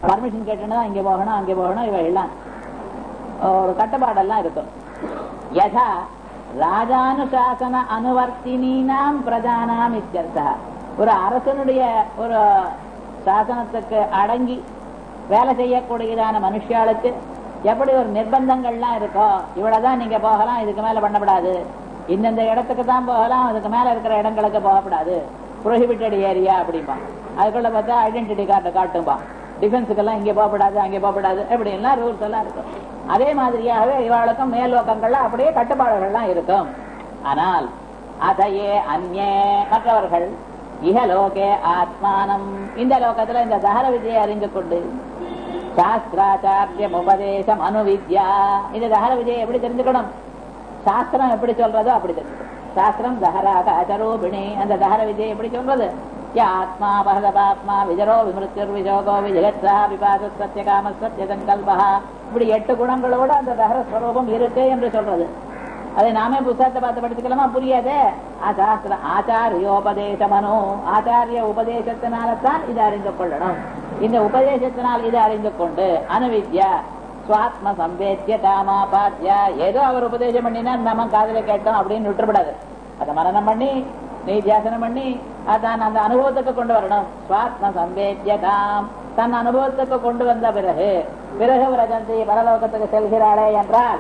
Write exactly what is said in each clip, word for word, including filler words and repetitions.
Permission கேட்டுன்னு தான் இங்கே போகணும் அங்கே போகணும் இவை எல்லாம் ஒரு கட்டுப்பாடெல்லாம் இருக்கும். யதா ராஜானுசாசன அனுவர்த்தினாம் பிரஜானாம் இத்தியர்த்தா. ஒரு அரசனுடைய ஒரு சாசனத்துக்கு அடங்கி வேலை செய்யக்கூடியதான மனுஷாளுக்கு எப்படி ஒரு நிர்பந்தங்கள்லாம் இருக்கோ, இவ்வளவுதான் நீங்க போகலாம், இதுக்கு மேல பண்ணப்படாது, இந்தந்த இடத்துக்கு தான் போகலாம், அதுக்கு மேல இருக்கிற இடங்களுக்கு போகப்படாது, ப்ரோஹிபிட்டட் ஏரியா அப்படிம்பா. அதுக்குள்ள பார்த்தா ஐடென்டிட்டி கார்டு காட்டும்பா, டிஃபென்ஸுக்கெல்லாம் இங்கே போகப்படாது அங்கே போகப்படாது இப்படிலாம் ரூல்ஸ் எல்லாம் இருக்கும். அதே மாதிரியாகவே இவளுக்கும் மேல்லோக்கங்கள்ல அப்படியே கட்டுப்பாடுகள்லாம் இருக்கும். ஆனால் அதையே அந்நே மற்றவர்கள் இஹலோகே ஆத்மானம் இந்த லோகத்துல இந்த தஹர வித்யை அறிந்து கொண்டு சாஸ்திராச்சாரியம் உபதேசம் அனுவித்யா. இந்த தஹர விஜயை எப்படி தெரிஞ்சுக்கணும்? சாஸ்திரம் எப்படி சொல்றதோ அப்படி தெரிஞ்சுக்கணும். சாஸ்திரம் தஹராக அச்சரூபிணி. அந்த தஹர விஜயை எப்படி சொல்றது? ஆத்மா பகதபாத்மா விஜரோ விமிருத்திர் விஜோகோ விஜகத்ஸா விபாத சத்யகாம சத்ய சங்கல்பா. இப்படி எட்டு குணங்களோட அந்த தஹர ஸ்வரூபம் இருக்கு என்று சொல்றது. அதை நாமே புத்தகத்தை பார்த்து படிச்சுக்கலாமா? புரியாதே. சாஸ்திர ஆச்சாரியோபதேசமனோ, ஆச்சாரிய உபதேசத்தினால்தான் இதை அறிந்து கொள்ளணும். இந்த உபதேசத்தினால் இதை அறிந்து கொண்டு அனுவித்யா சுவாத்ம சம்பேத்தியதாமாபாத்யா. ஏதோ அவர் உபதேசம் பண்ணினா நம்ம காதல கேட்டோம் அப்படின்னு விட்டுப்படாது. அதை மரணம் பண்ணி நிதியாசனம் பண்ணி அதான் அந்த அனுபவத்துக்கு கொண்டு வரணும். சுவாத்ம சம்பேத்தியதாம், தன் அனுபவத்துக்கு கொண்டு வந்த பிறகு பிறகு விரஜந்தி பரலோகத்துக்கு செல்கிறாளே என்றால்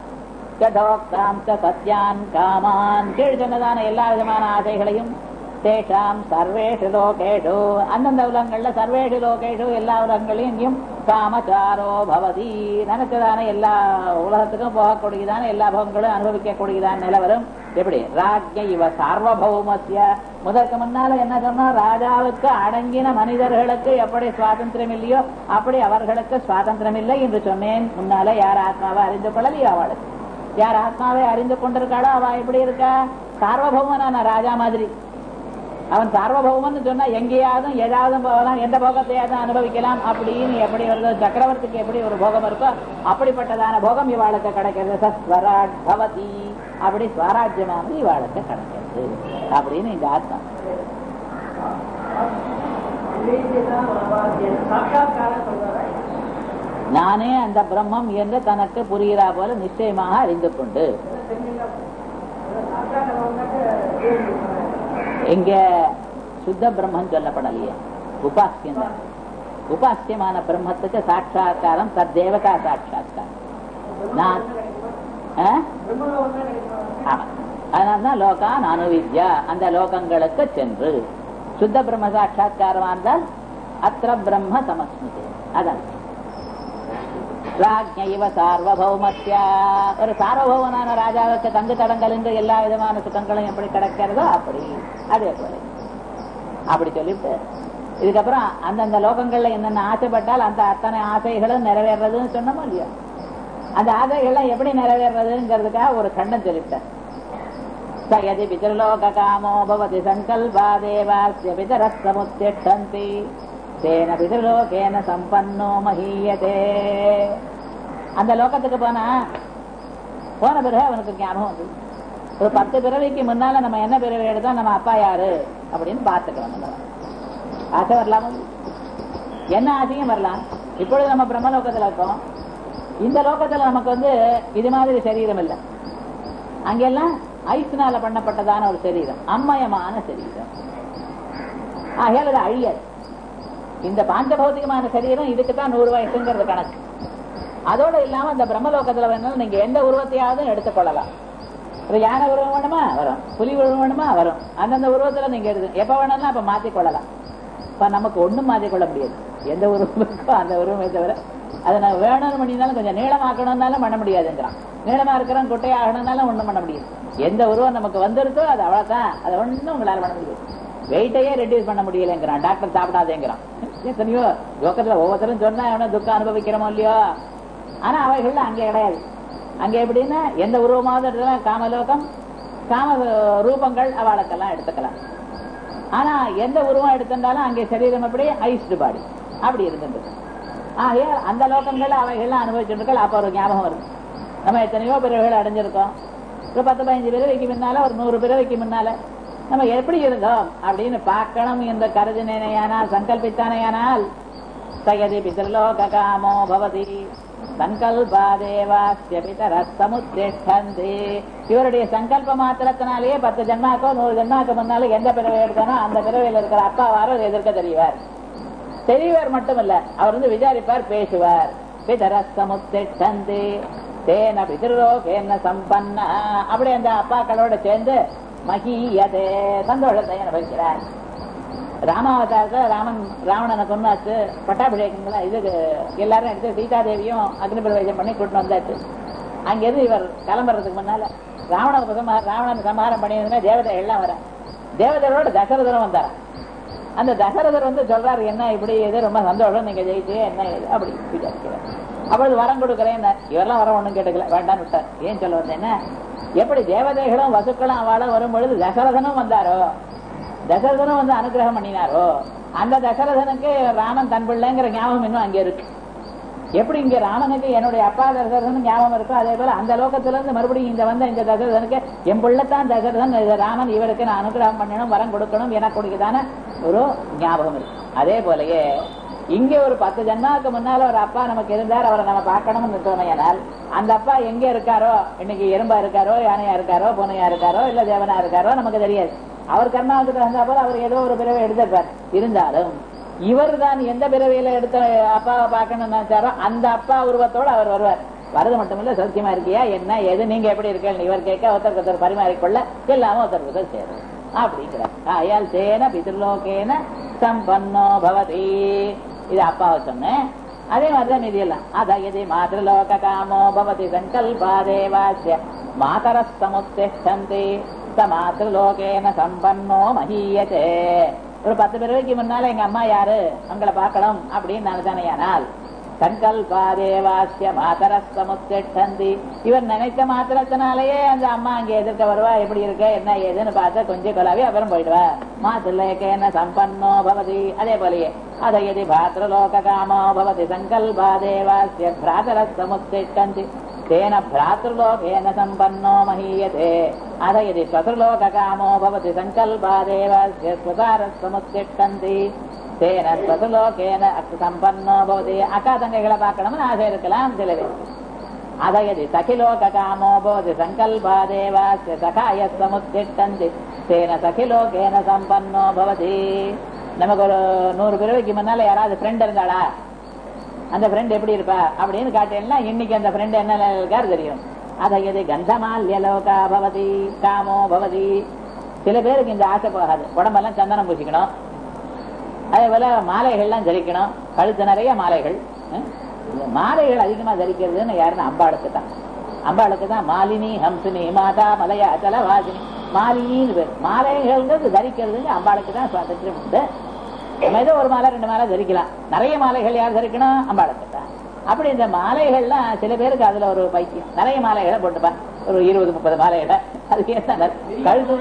சத்யான் காமான் கீழ் சொன்னதான எல்லா விதமான ஆசைகளையும் தேஷாம் சர்வேஷு லோகேஷு அந்தந்த உலகங்கள்ல சர்வேஷு லோகேஷு எல்லா உலகங்களையும் காமச்சாரோ பவதி நினைச்சதான எல்லா உலகத்துக்கும் போகக்கூடியதான எல்லா பவங்களும் அனுபவிக்கக்கூடியதான நிலவரும். எப்படி ராஜ்ய இவ சார்வபௌமஸ்ய. முதற்கு முன்னால என்ன சொன்னா, ராஜாவுக்கு அடங்கின மனிதர்களுக்கு எப்படி சுவாதந்திரம் இல்லையோ அப்படி அவர்களுக்கு சுவாதந்திரம் இல்லை என்று சொன்னேன். முன்னால யார் ஆத்மாவை அறிந்து கொள்ளலையோ அவளுக்கு, யார் ஆத்மாவை அறிந்து கொண்டிருக்காளோ அவ எப்படி இருக்கா? சார்வபௌமனான ராஜா மாதிரி. அவன் சார்வபௌமன் சொன்னா எங்கேயாவது ஏதாவது போகலாம், எந்த போகத்தையாவது அனுபவிக்கலாம் அப்படின்னு எப்படி வருது? சக்கரவர்த்திக்கு எப்படி ஒரு போகம் இருக்கோ அப்படிப்பட்டதான போகம் இவாளுக்கு கிடைக்கிறது. சஸ்வராட் பவதி, அப்படி ஸ்வராஜ்யமானது இவாளுக்கு கிடைக்கிறது அப்படின்னு இந்த ஆத்மா. நானே அந்த பிரம்மம் என்று தனக்கு புரிகிறா போல நிச்சயமாக அறிந்து கொண்டு எங்க சுத்த பிரம்மன் சொல்லப்படலையே, உபாசியம் தான். உபாசியமான பிரம்மத்துக்கு சாட்சா்காரம் தத்தேவதா சாட்சா்காரம். நான் அதனால்தான் லோகான் அனுவித்யா, அந்த லோகங்களுக்கு சென்று சுத்த பிரம்ம சாட்சா்காரமா இருந்தால் அத்திர பிரம்ம சமஸ்மிதே. அதான் ராஜ்யைவ சார்வபௌமஸ்ய. ஒரு சார்வபௌமனான ராஜாவுக்கு தங்கு தடங்கள் என்று எல்லா விதமான சுகங்களும் எப்படி கிடைக்கிறதோ அப்படி அதே போல அப்படி சொல்லிட்டு இதுக்கப்புறம் அந்தந்த லோகங்கள்ல என்னென்ன ஆசைப்பட்டால் அந்த அத்தனை ஆசைகளும் நிறைவேறதுன்னு சொன்னோமோ இல்லையோ, அந்த ஆசைகள்லாம் எப்படி நிறைவேறதுங்கிறதுக்காக ஒரு கண்டம் சொல்லிட்டார். சயதி பிதர்லோக காமோ பவதி சங்கல்பா தேவாஸ்ய பிதரஸ்தமுத்திஷ்டந்தி தேன பிதர்லோகேன சம்பன்னோ மஹீயதே. அந்த லோகத்துக்கு போனா போன பிறகு அவனுக்கு ஞாபகம் வந்து ஒரு பத்து பிறவிக்கு முன்னால நம்ம என்ன பிறவி எடுத்தா நம்ம அப்பா யாரு அப்படின்னு பார்த்துக்கலாம். ஆசை வரலாமோ? என்ன ஆசையும் வரலாம். இப்பொழுது நம்ம பிரம்மலோகத்துல இருக்கோம். இந்த லோகத்துல நமக்கு வந்து இது மாதிரி சரீரம் இல்லை. அங்கெல்லாம் ஐஸ்னால பண்ணப்பட்டதான ஒரு சரீரம், அம்மயமான சரீரம். ஆகையால் அது அழியாது. இந்த பாஞ்சபௌதிகமான சரீரம் இதுக்குத்தான் நூறு வயசுங்கிறது கணக்கு. அதோட இல்லாம இந்த பிரம்மலோகத்துல வேணாலும் நீங்க எந்த உருவத்தையாவது எடுத்துக்கொள்ளலாம். யானை உருவம் வேணுமா வரும், புலி உருவம் வேணுமா வரும். அந்தந்த உருவத்துல நீங்க எடுத்து எப்ப வேணும்னா அப்ப மாத்திக்கொள்ளலாம். இப்ப நமக்கு ஒண்ணும் மாத்திக்கொள்ள முடியாது. எந்த உருவம் இருக்கோ அந்த உருவமே தவிர அதை நான் வேணும்னு பண்ணினாலும் கொஞ்சம் நீளமாக்கணும்னாலும் பண்ண முடியாதுங்கிறான். நீளமா இருக்கிறோம் குட்டையாகணும்னாலும் ஒண்ணும் பண்ண முடியாது. எந்த உருவம் நமக்கு வந்திருக்கோ அது அவ்வளவுதான். அதை ஒண்ணும் உங்களால பண்ண முடியாது. வெயிட்டையே ரெடியூஸ் பண்ண முடியலைங்கிறான். டாக்டர் சாப்பிடாதேங்கிறான். எத்தனையோ யோகத்துல ஒவ்வொருத்தரும் சொன்னா எவனோ துக்கம் அனுபவிக்கிறோமோ இல்லையோ. ஆனா அவைகள்ல அங்கே கிடையாது. அங்க எப்படின்னா எந்த உருவமாவது எடுத்துக்கலாம். காமலோகம் காம ரூபங்கள் அவளுக்கெல்லாம் எடுத்துக்கலாம். ஆனா எந்த உருவம் எடுத்திருந்தாலும் அங்கே சரீரம் எப்படி ஐஸ்டு பாடி அப்படி இருந்துருக்கு. ஆகவே அந்த லோகங்கள்ல அவைகள்லாம் அனுபவிச்சுருக்கள். அப்ப ஒரு ஞாபகம் வருது, நம்ம எத்தனையோ பிறவைகள் அடைஞ்சிருக்கோம். ஒரு பத்து பதினஞ்சு பிறவைக்கு முன்னால ஒரு நூறு பிறவைக்கு முன்னால நம்ம எப்படி இருந்தோம் அப்படின்னு பார்க்கணும் என்று கருதினேனையானால் சங்கல்பித்தானேயானால் சயதி பிதர்லோககாமோ பவதி சங்கல்பாதேவாஸ்ய பிதரஸ் சமுத்திஷ்டந்தி. இவருடைய சங்கல்ப மாத்திரத்தினாலேயே பத்து ஜன்மாக்கோ நூறு ஜன்மாக்கு முன்னால எந்த பிறவை எடுத்தானோ அந்த பிறவையில் இருக்கிற அப்பாவாரோ எதிர்க்க தெரிவார். தெரியவர் மட்டுமல்ல, அவர் வந்து விசாரிப்பார், பேசுவார். பிதரஸ் சமுத்திஷ்டந்தி தேன பிதர்லோகேன சம்பன்ன. அப்படி அந்த அப்பாக்களோட சேர்ந்து மகியதே சந்தோஷத்தை அனுபவிக்கிறார். ராமாவதாரத்தில் ராமன் ராவணனை கொண்டாச்சு, பட்டாபிஷேகங்களா இதுக்கு எல்லாரும் எடுத்து சீதாதேவியும் அக்னி பிரவேசம் பண்ணி கூட்டு வந்தாச்சு. அங்கிருந்து இவர் கிளம்புறதுக்கு முன்னால ராவண ராவணன் சம்ஹாரம் பண்ணியிருந்தா தேவதை எல்லாம் வர தேவதையோட தசரதரும் வந்தார். அந்த தசரதர் வந்து சொல்றாரு, என்ன இப்படி இது ரொம்ப சந்தோஷம், நீங்க ஜெயிச்சு என்ன இது அப்படி விசாரிக்கிறார். அப்பொழுது வரம் கொடுக்குறேன். இவரெல்லாம் வரம் ஒண்ணும் கேட்டுக்கல, வேண்டான்னு விட்டார். ஏன் சொல்ல வந்தேன்னா, எப்படி தேவதைகளும் வசுக்களும் அவளும் வரும் பொழுது தசரதனும் வந்தாரோ, தசரதனும் வந்து அனுகிரகம் பண்ணினாரோ, அந்த தசரதனுக்கு ராமன் தன் பிள்ளைங்கிற ஞாபகம் இன்னும் அங்கே இருக்கு. எப்படி இங்க ராமனுக்கு என்னுடைய அப்பா தசரதன் ஞாபகம் இருக்கோ, அதே போல அந்த லோகத்துல இருந்து மறுபடியும் இங்க வந்த இந்த தசரதனுக்கு என் பிள்ளைத்தான் தசரதன், ராமன் இவருக்கு நான் அனுகிரகம் பண்ணணும், வரம் கொடுக்கணும், எனக்கு கொடுக்கதான ஒரு ஞாபகம் இருக்கு. அதே போலயே இங்கே ஒரு பத்து ஜன்மாவுக்கு முன்னால ஒரு அப்பா நமக்கு இருந்தார், அவரை நம்ம பார்க்கணும்னு தோணையானால் அந்த அப்பா எங்க இருக்காரோ, இன்னைக்கு எறும்பா இருக்காரோ, யானையா இருக்காரோ, பூனையா இருக்காரோ, இல்ல தேவனா இருக்காரோ நமக்கு தெரியாது. அவர் கர்மாவுக்கு தகுந்த போல அவர் ஏதோ ஒரு பிறவை எடுத்திருப்பார். இருந்தாலும் இவர் தான் எந்த பிறவையில எடுத்த அப்பாவை பார்க்கணும்னு நினைச்சாரோ அந்த அப்பா உருவத்தோடு அவர் வருவார். வரது மட்டுமில்ல, சௌக்கியமா இருக்கியா, என்ன எது, நீங்க எப்படி இருக்கீங்க இவர் கேட்க, ஒருத்தருக்கு ஒருத்தர் பரிமாறிக்கொள்ள எல்லாமே ஒருத்தருக்கு ஒருத்தர் சேரும் அப்படிங்கிறார். ஆயால் சேன பிதர்லோகேன சம்பன்னோ பவதி. இது அப்பாவை சொன்னேன். அதே மாதிரிதான் இது எல்லாம் அதயதி மாதலோக காமோ பவதி சங்கல்பாதேவாஸ்ய மாதரஸ் சமுத்திஷ்டந்தி ச மாதலோகேன சம்பன்னோ மஹீயதே. ஒரு பத்து பிறவைக்கு முன்னால எங்க அம்மா யாரு, அவங்களை பார்க்கணும் அப்படின்னு நினைச்சானையானால் சங்கல்பாதேவாஸ்ய மாதரஸ் சமுத்திஷ்டந்தி. இவர் நினைத்த மாத்திரத்தினாலேயே அந்த அம்மா அங்கே எதிர்க்க வருவா, எப்படி இருக்க என்ன ஏதுன்னு பார்த்து கொஞ்சம் கொலாவி அப்புறம் போயிடுவா. மாதுலேகேன சம்பன்னோ பவதி. அதே போலயே அதயதி பாத்ரலோக காமோ பவதி சங்கல்பாதேவாஸ்ய பிராதரஸ் சமுத்திஷ்டந்தி தேன பிராத்ருலோகேன சம்பன்னோ மஹீயதே. அதயதி ஸ்வத்ருலோக காமோ பவதி சங்கல்பாதேவாஸ்ய ஸ்வதாரஸ் சமுத்திஷ்டந்தி தேன ஸ்வத்ருலோகேன சம்பன்னோ பவதி. அக்கா தங்கைகளை பார்க்கணும்னு ஆசை இருக்கலாம் சில பேர். அதயதி சகிலோக காமோ பவதி சங்கல்பாதேவாஸ்ய சகாய சமுத்திஷ்டந்தி தேன சகிலோகேன சம்பன்னோ பவதி. நமக்கு ஒரு நூறு பிறவைக்கு முன்னால யாராவது ஃப்ரெண்ட் இருந்தாளா, அந்த ஃப்ரெண்ட் எப்படி இருப்பா அப்படின்னு காட்டேன்னா இன்னைக்கு அந்த ஃப்ரெண்ட் என்ன இருக்காரு தெரியும். அதயதி கந்தமால்யலோகா பவதி காமோ பவதி. சில பேருக்கு இந்த ஆசை போகாது, உடம்பெல்லாம் சந்தனம் பூசிக்கணும், அதே போல மாலைகள்லாம் தரிக்கணும், கழுத்து நிறைய மாலைகள். மாலைகள் அதிகமா தரிக்கிறதுன்னு யாருன்னா அம்பாளுக்கு தான். அம்பாளுக்கு தான் மாலினி ஹம்சினி மாதா மலையா அச்சல வாசினி மாலினின்னு பேர். மாலைகள் தரிக்கிறதுங்க அம்பாளுக்கு தான் சுவாதத்திரம் உண்டு. நம்ம ஏதோ ஒரு மாலை ரெண்டு மாலை தரிக்கலாம், நிறைய மாலைகள் யார் தரிக்கணும், அம்பாளுக்கு தான். அப்படி இந்த மாலைகள்லாம் சில பேருக்கு அதுல ஒரு பைத்தியம், நிறைய மாலைகளை போட்டுப்பான், ஒரு இருபது முப்பது மாலைகளை. அதுக்கு ஏற்ற கழுத்து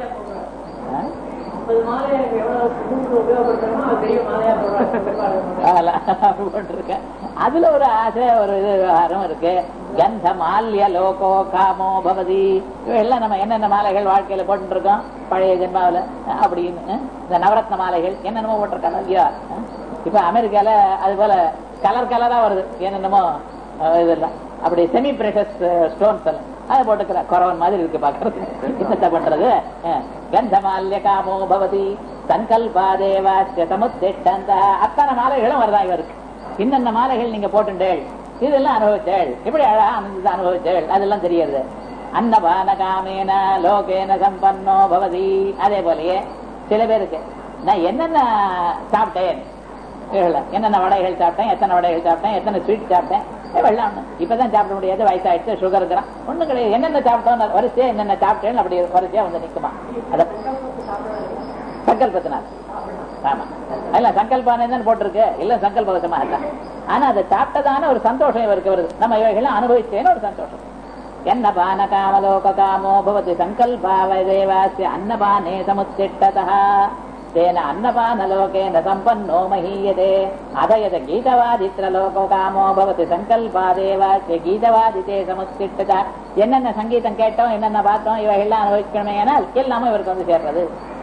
அதுல ஒரு ஆசை, ஒரு இது விவகாரம் இருக்கு. கந்த மால்ய லோகோ காமோ பவதி. எல்லாம் நம்ம என்னென்ன மாலைகள் வாழ்க்கையில போட்டு இருக்கோம் பழைய ஜென்மாவில அப்படின்னு. இந்த நவரத்ன மாலைகள் என்னென்னமோ போட்டிருக்காங்க இல்லையா. இப்ப அமெரிக்கால அது போல கலர் கலரா வருது என்னென்னமோ இதெல்லாம். அப்படி செமி பிரஷஸ் ஸ்டோன்ஸ் எல்லாம் அதை போட்டுக்கிற குறவன் மாதிரி இருக்கு பாக்குறது. என்னத்த பண்றது. கந்தமால்ய காமோ பவதி சங்கல்பாதேவாஸ்ய சமுத்திஷ்டந்த. அத்தனை மாலைகளும் வருதா இவருக்கு. இன்னென்ன மாலைகள் நீங்க போட்டுண்டேள், இதெல்லாம் அனுபவிச்சேள், எப்படி அழகா அனுபவிச்சு அனுபவிச்சேள் அதெல்லாம் தெரியாது. அன்னபான காமேன லோகேன சம்பன்னோ பவதி. அதே போலயே சில பேருக்கு நான் என்னென்ன சாப்பிட்டேன், என்னென்ன வடைகள் சாப்பிட்டேன், எத்தனை வடைகள் சாப்பிட்டேன், எத்தனை ஸ்வீட் சாப்பிட்டேன், வெள்ளம் இப்பதான் சாப்பிட முடியாது, வயசாயிடுச்சு, சுகர் இருக்கிறான், ஒண்ணும் கிடையாது. என்னென்ன சாப்பிட்டோம் வரிசையா என்னென்ன சாப்பிட்டேன் அப்படி வரிசையா வந்து நிக்குமா. அத சங்கல்பத்தினால். ஆமா, இல்ல சங்கல்பானு போட்டிருக்கு, இல்ல சங்கல்பவசமா தான். ஆனா அதை சாப்பிட்டதான ஒரு சந்தோஷம் இவருக்கு வருது. நம்ம இவைகள்லாம் அனுபவிச்சேன்னு ஒரு சந்தோஷம். என்னபான காமலோக காமோ பவதி சங்கல்பாவதேவாஸ்ய அன்னபானே சமுத்திஷ்டதः தேன அன்னபானலோகேன சம்பன்னோ மஹீயதே. அதயத கீதவாதித்ரலோகோ காமோ பவதி சங்கல்பாதேவாஸ்ய கீதவாதிதே சமுத்திஷ்டதः. என்னென்ன சங்கீதம் கேட்டோம், என்னென்ன பார்த்தோம், இவைகள்லாம் அனுபவிக்கணுமே ஆனால் எல்லாமே இவருக்கு வந்து சேர்றது.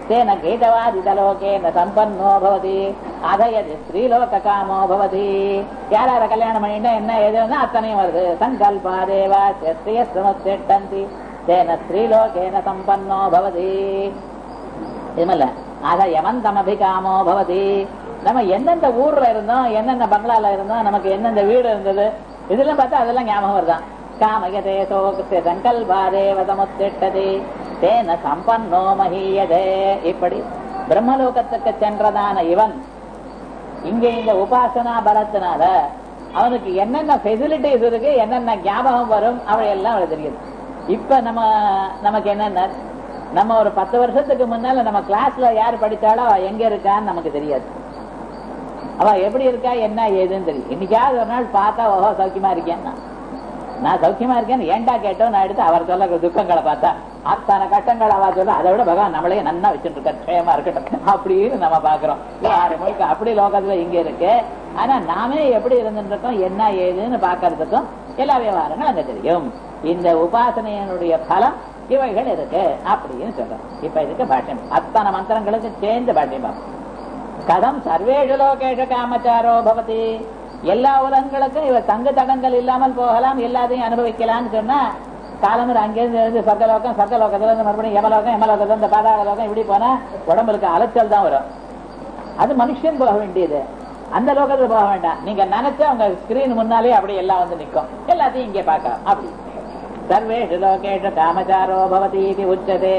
तेन गीतवादितलोकेन सम्पन्नो भवति अधयति स्त्रीलोककामो भवति यार कल्याणம் பண்ணிட்டா என்ன ஏதுன்னா அத்தனையும் வருது சங்கல்பாதேவ ஸ்ரீயஸ்மத்திட்டந்தி तेन स्त्रीलोकेन सम्पन्नो भवति இதுமல்ல அத யமந்தமபிகாமோ பவதி நம்ம எந்தெந்த ஊர்ல இருந்தோம் என்னென்ன பங்களால இருந்தோம் நமக்கு எந்தெந்த வீடு இருந்தது இதெல்லாம் பார்த்தா அதெல்லாம் ஞாபகம் வருதான் காமயதே சோகஸ்ய சங்கல்பாதேவ சமுத்திட்டதி தேன சம்பன்னோ மஹீயதே இப்படி பிரம்மலோகத்துக்கு சென்றதான இவன் இங்க இந்த உபாசனா பலத்தினால அவனுக்கு என்னென்ன ஃபெசிலிட்டிஸ் இருக்கு என்னென்ன ஞாபகம் வரும் அவையெல்லாம் அவளுக்கு தெரியுது. இப்ப நம்ம நமக்கு என்னென்ன நம்ம ஒரு பத்து வருஷத்துக்கு முன்னால நம்ம கிளாஸ்ல யார் படிச்சாலும் அவ எங்க இருக்கான்னு நமக்கு தெரியாது. அவ எப்படி இருக்கா என்ன ஏதுன்னு தெரியும். இன்னைக்காவது ஒரு நாள் பார்த்தா ஓஹோ சௌக்கியமா இருக்கேன்னா நான் சௌக்கியமா இருக்கேன்னு ஏண்டா கேட்டோம் நான் எடுத்து அவர் சொல்ல துக்கங்களை பார்த்தா அத்தனை கட்டங்கள் அவ சொல்ல அதை விட பகவான் நம்மளையே நன்னா வச்சுட்டு இருக்க க்ஷேமா இருக்கட்டும் அப்படின்னு நம்ம பாக்குறோம். ஆறு மணிக்கு அப்படி லோகத்துல இங்க இருக்கு. ஆனா நாமே எப்படி இருந்துட்டு இருக்கோம் என்ன ஏதுன்னு பாக்குறதுக்கும் எல்லா விவகாரங்களும் அங்க தெரியும். இந்த உபாசனையினுடைய பலம் இவைகள் இருக்கு அப்படின்னு சொல்றோம். இப்ப இதுக்கு பாஷ்யம் அத்தனை மந்திரங்களுக்கு சேர்ந்து பாஷ்யம் கதம் சர்வேஷு லோகேஷ காமச்சாரோ பவதி எல்லா உலகங்களுக்கும் இவ தங்கு தடங்கள் இல்லாமல் போகலாம் எல்லாத்தையும் அனுபவிக்கலாம்னு சொன்னா காலம்பர் அங்கிருந்து சொர்க்கலோகம் சொர்க்கலோகத்துல இருந்து மறுபடியும் யமலோகம் யமலோகத்துல இந்த பாதாள லோகம் இப்படி போனா உடம்புக்கு அலைச்சல் தான் வரும். அது மனுஷன் போக வேண்டியது. அந்த லோகத்துல போக வேண்டாம். நீங்க நினைச்சா உங்க ஸ்கிரீன் முன்னாலே அப்படி எல்லாம் வந்து நிற்கும். எல்லாத்தையும் இங்கே பார்க்கலாம். அப்படி சர்வேஷு லோகேஷு காமச்சாரோ பவதி உச்சதே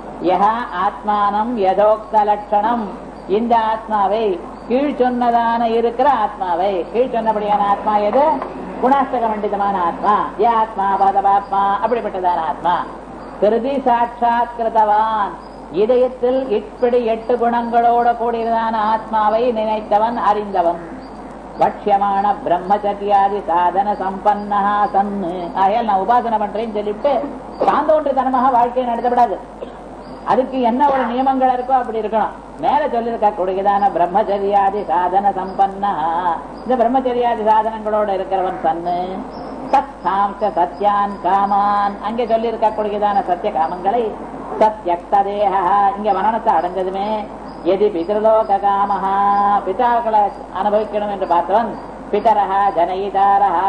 யஹ ஆத்மானம் யதோக்த லட்சணம் இந்த ஆத்மாவை கீழ் சொன்னதான இருக்கிற ஆத்மாவை கீழ் சொன்னபடியான ஆத்மா எது குணாஷ்டக மண்டிதமான ஆத்மா ஏ ஆத்மா பாதபாத்மா அப்படிப்பட்டதான ஆத்மா திருதி சாட்சாத் கிருதவான் இதயத்தில் இப்படி எட்டு குணங்களோட கூடியதான ஆத்மாவை நினைத்தவன் அறிந்தவன் பட்சியமான பிரம்மச்சரியாதி சாதன சம்பன்னா சன்னு ஆகையால் நான் உபாசனை பண்றேன்னு சொல்லிட்டு சாந்தோன்றித்தனமாக வாழ்க்கையை நடத்தப்படாது. அதுக்கு என்ன ஒரு நியமங்கள் இருக்கோ அப்படி இருக்கணும். மேல சொல்லிருக்க கூடியதான பிரம்மச்சரியாதி சாதன சம்பன்னா இந்த பிரம்மச்சரியாதி சாதனங்களோட இருக்கிறவன் சன்னு சத்தாம்ச சத்யான் காமான் அங்கே சொல்லி இருக்க கூடியதான சத்திய காமங்களை சத்யக்ததேஹ இங்க மரணத்தை அடைஞ்சதுமே எதி பிதர்லோக காமஹா பிதாக்களை அனுபவிக்கணும் என்று பார்த்தவன் பிதரஹா ஜனயிதாரஹா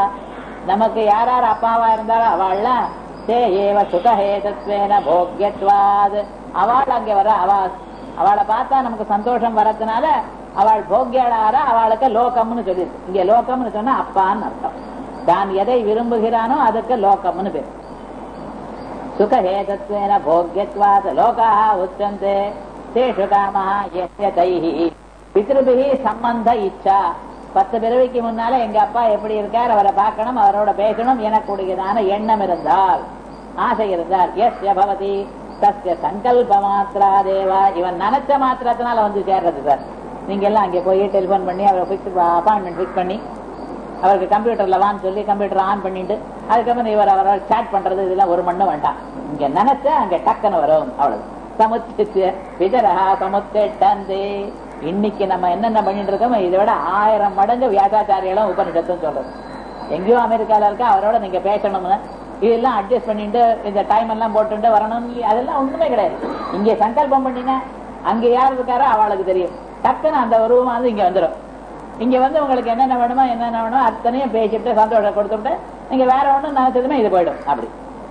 நமக்கு யார் யார் அப்பாவா இருந்தாலும் அவள்லாம் தே ஏவ சுகஹேதத்வேன போக்யத்வாத் அவள் அங்கே வர அவ அவளை பார்த்தா நமக்கு சந்தோஷம் வரதுனால அவள் போக்கியாளார அவளுக்கு லோகம்னு சொல்லி இங்க லோகம்னு சொன்னா அப்பான்னு அர்த்தம். தான் எதை விரும்புகிறானோ அதுக்கு லோகம்னு பேர். சுகஹேதத்வேன போக்யத்வாத் லோகாஹ உச்சந்தே தேஷு காமஹ யஸ்ய தைஹி பித்ருபிஹி சம்பந்த இச்சா பத்து பிறவிக்கு முன்னால எங்க அப்பா எப்படி இருக்கார் அவரை பார்க்கணும் அவரோட பேசணும் எனக்கூடியதான எண்ணம் இருந்தால் ஆசை இருந்தால் எஸ்ய பவதி தஸ்ய சங்கல்ப மாத்திரா தேவா இவன் நினைச்ச மாத்திரத்தினால வந்து சேர்றது சார். நீங்க எல்லாம் அங்கே போய் டெலிபோன் பண்ணி அவரை பிக்ஸ் அப்பாயின்மெண்ட் பிக்ஸ் பண்ணி அவருக்கு கம்ப்யூட்டர்ல வான்னு சொல்லி கம்ப்யூட்டர் ஆன் பண்ணிட்டு அதுக்கப்புறம் இவர் அவரை சாட் பண்றது இதெல்லாம் ஒரு மண்ணும் வேண்டாம். இங்க நினைச்ச அங்க டக்குன்னு வரும் அவ்வளவு. சமுத்திய விதரஹா சமுத்தே இன்னைக்கு நம்ம என்னென்ன பண்ணிட்டு இருக்கோம் இதை விட ஆயிரம் மடங்கு வியாசாச்சாரியாலும் உபநிஷத்துன்னு சொல்றது. எங்கேயோ அமெரிக்கால இருக்கா அவரோட நீங்க பேசணும்னு இதெல்லாம் அட்ஜஸ்ட் பண்ணிட்டு இந்த டைம் எல்லாம் போட்டு வரணும் அதெல்லாம் ஒண்ணுமே கிடையாது. இங்க சங்கல்பம் பண்ணினா அங்க யார் இருக்காரோ அவளுக்கு தெரியும். டக்குன்னு அந்த உருவமா வந்து இங்க வந்துடும். இங்க வந்து உங்களுக்கு என்னென்ன வேணுமோ என்னென்ன வேணுமோ அத்தனையும் பேசிட்டு சந்தோஷம் கொடுத்துட்டு நீங்க வேற ஒண்ணும் நினைச்சதுமே இது போயிடும். அப்படி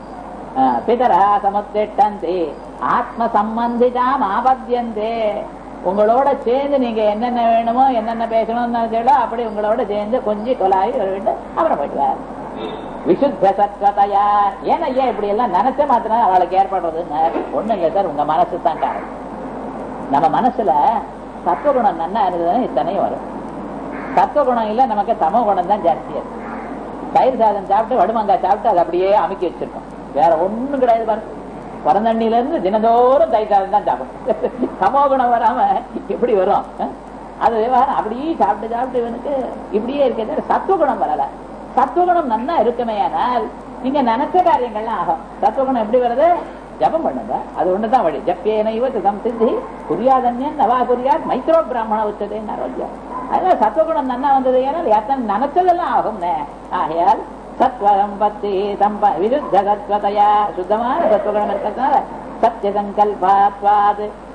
பிதரா சமுத்திட்டந்தி ஆத்ம சம்பந்திதாம் ஆபத்தியந்தே உங்களோட சேர்ந்து நீங்க என்னென்ன வேணுமோ என்னென்ன பேசணும்னு நினைச்சோ அப்படி உங்களோட சேர்ந்து கொஞ்சம் கொலாயி அப்புறம் போயிடுவார். விசுத்த சத்வதையா ஏன்னா ஐயா இப்படி எல்லாம் நினைச்ச மாத்திரம் அவளுக்கு ஏற்படுறதுன்னு ஒண்ணு இல்லை சார். உங்க மனசு தான் காரணம். நம்ம மனசுல சத்துவகுணம் நன்னா இருந்ததுன்னு இத்தனையும் வரும். சத்துவகுணம் இல்ல நமக்கு தமோ குணம் தான் ஜாஸ்தியா இருக்கு. தயிர் சாதம் சாப்பிட்டு வடுமங்காய் சாப்பிட்டு அதை அப்படியே அமுக்கி வச்சிருக்கோம். வேற ஒண்ணும் கிடையாது பாருங்க. பிறந்தண்ணில இருந்து தினந்தோறும் தயிர் சாதம் தான் சாப்பிடும். தமோ குணம் வராம எப்படி வரும்? அது விவகாரம் அப்படியே சாப்பிட்டு சாப்பிட்டு இவனுக்கு இப்படியே இருக்கிறது. சத்துவகுணம் வரல. சத்துவகுணம் நன்னா இருக்குமே ஆனால் நீங்க நினைச்ச காரியங்கள்லாம் ஆகும். சத்துவகுணம் எப்படி வருது? ஜபம் பண்ணுங்க. அது ஒண்ணுதான் வழி. ஜப்பேன இவத்து சம்சித்தி குறியாதன்யன் நவா குறியாத் மைத்ரோ பிராமண உச்சதேன்னு. அதனால சத்துவகுணம் நன்னா வந்தது ஏன்னால் எத்தனை நினைச்சதெல்லாம் ஆகும். ஆகையால் சத்வசம்பத்தி சம்ப விருத்த சத்வதையா சுத்தமான சத்துவகுணம் இருக்கிறதுனால சத்திய சங்கல்பாத்வாது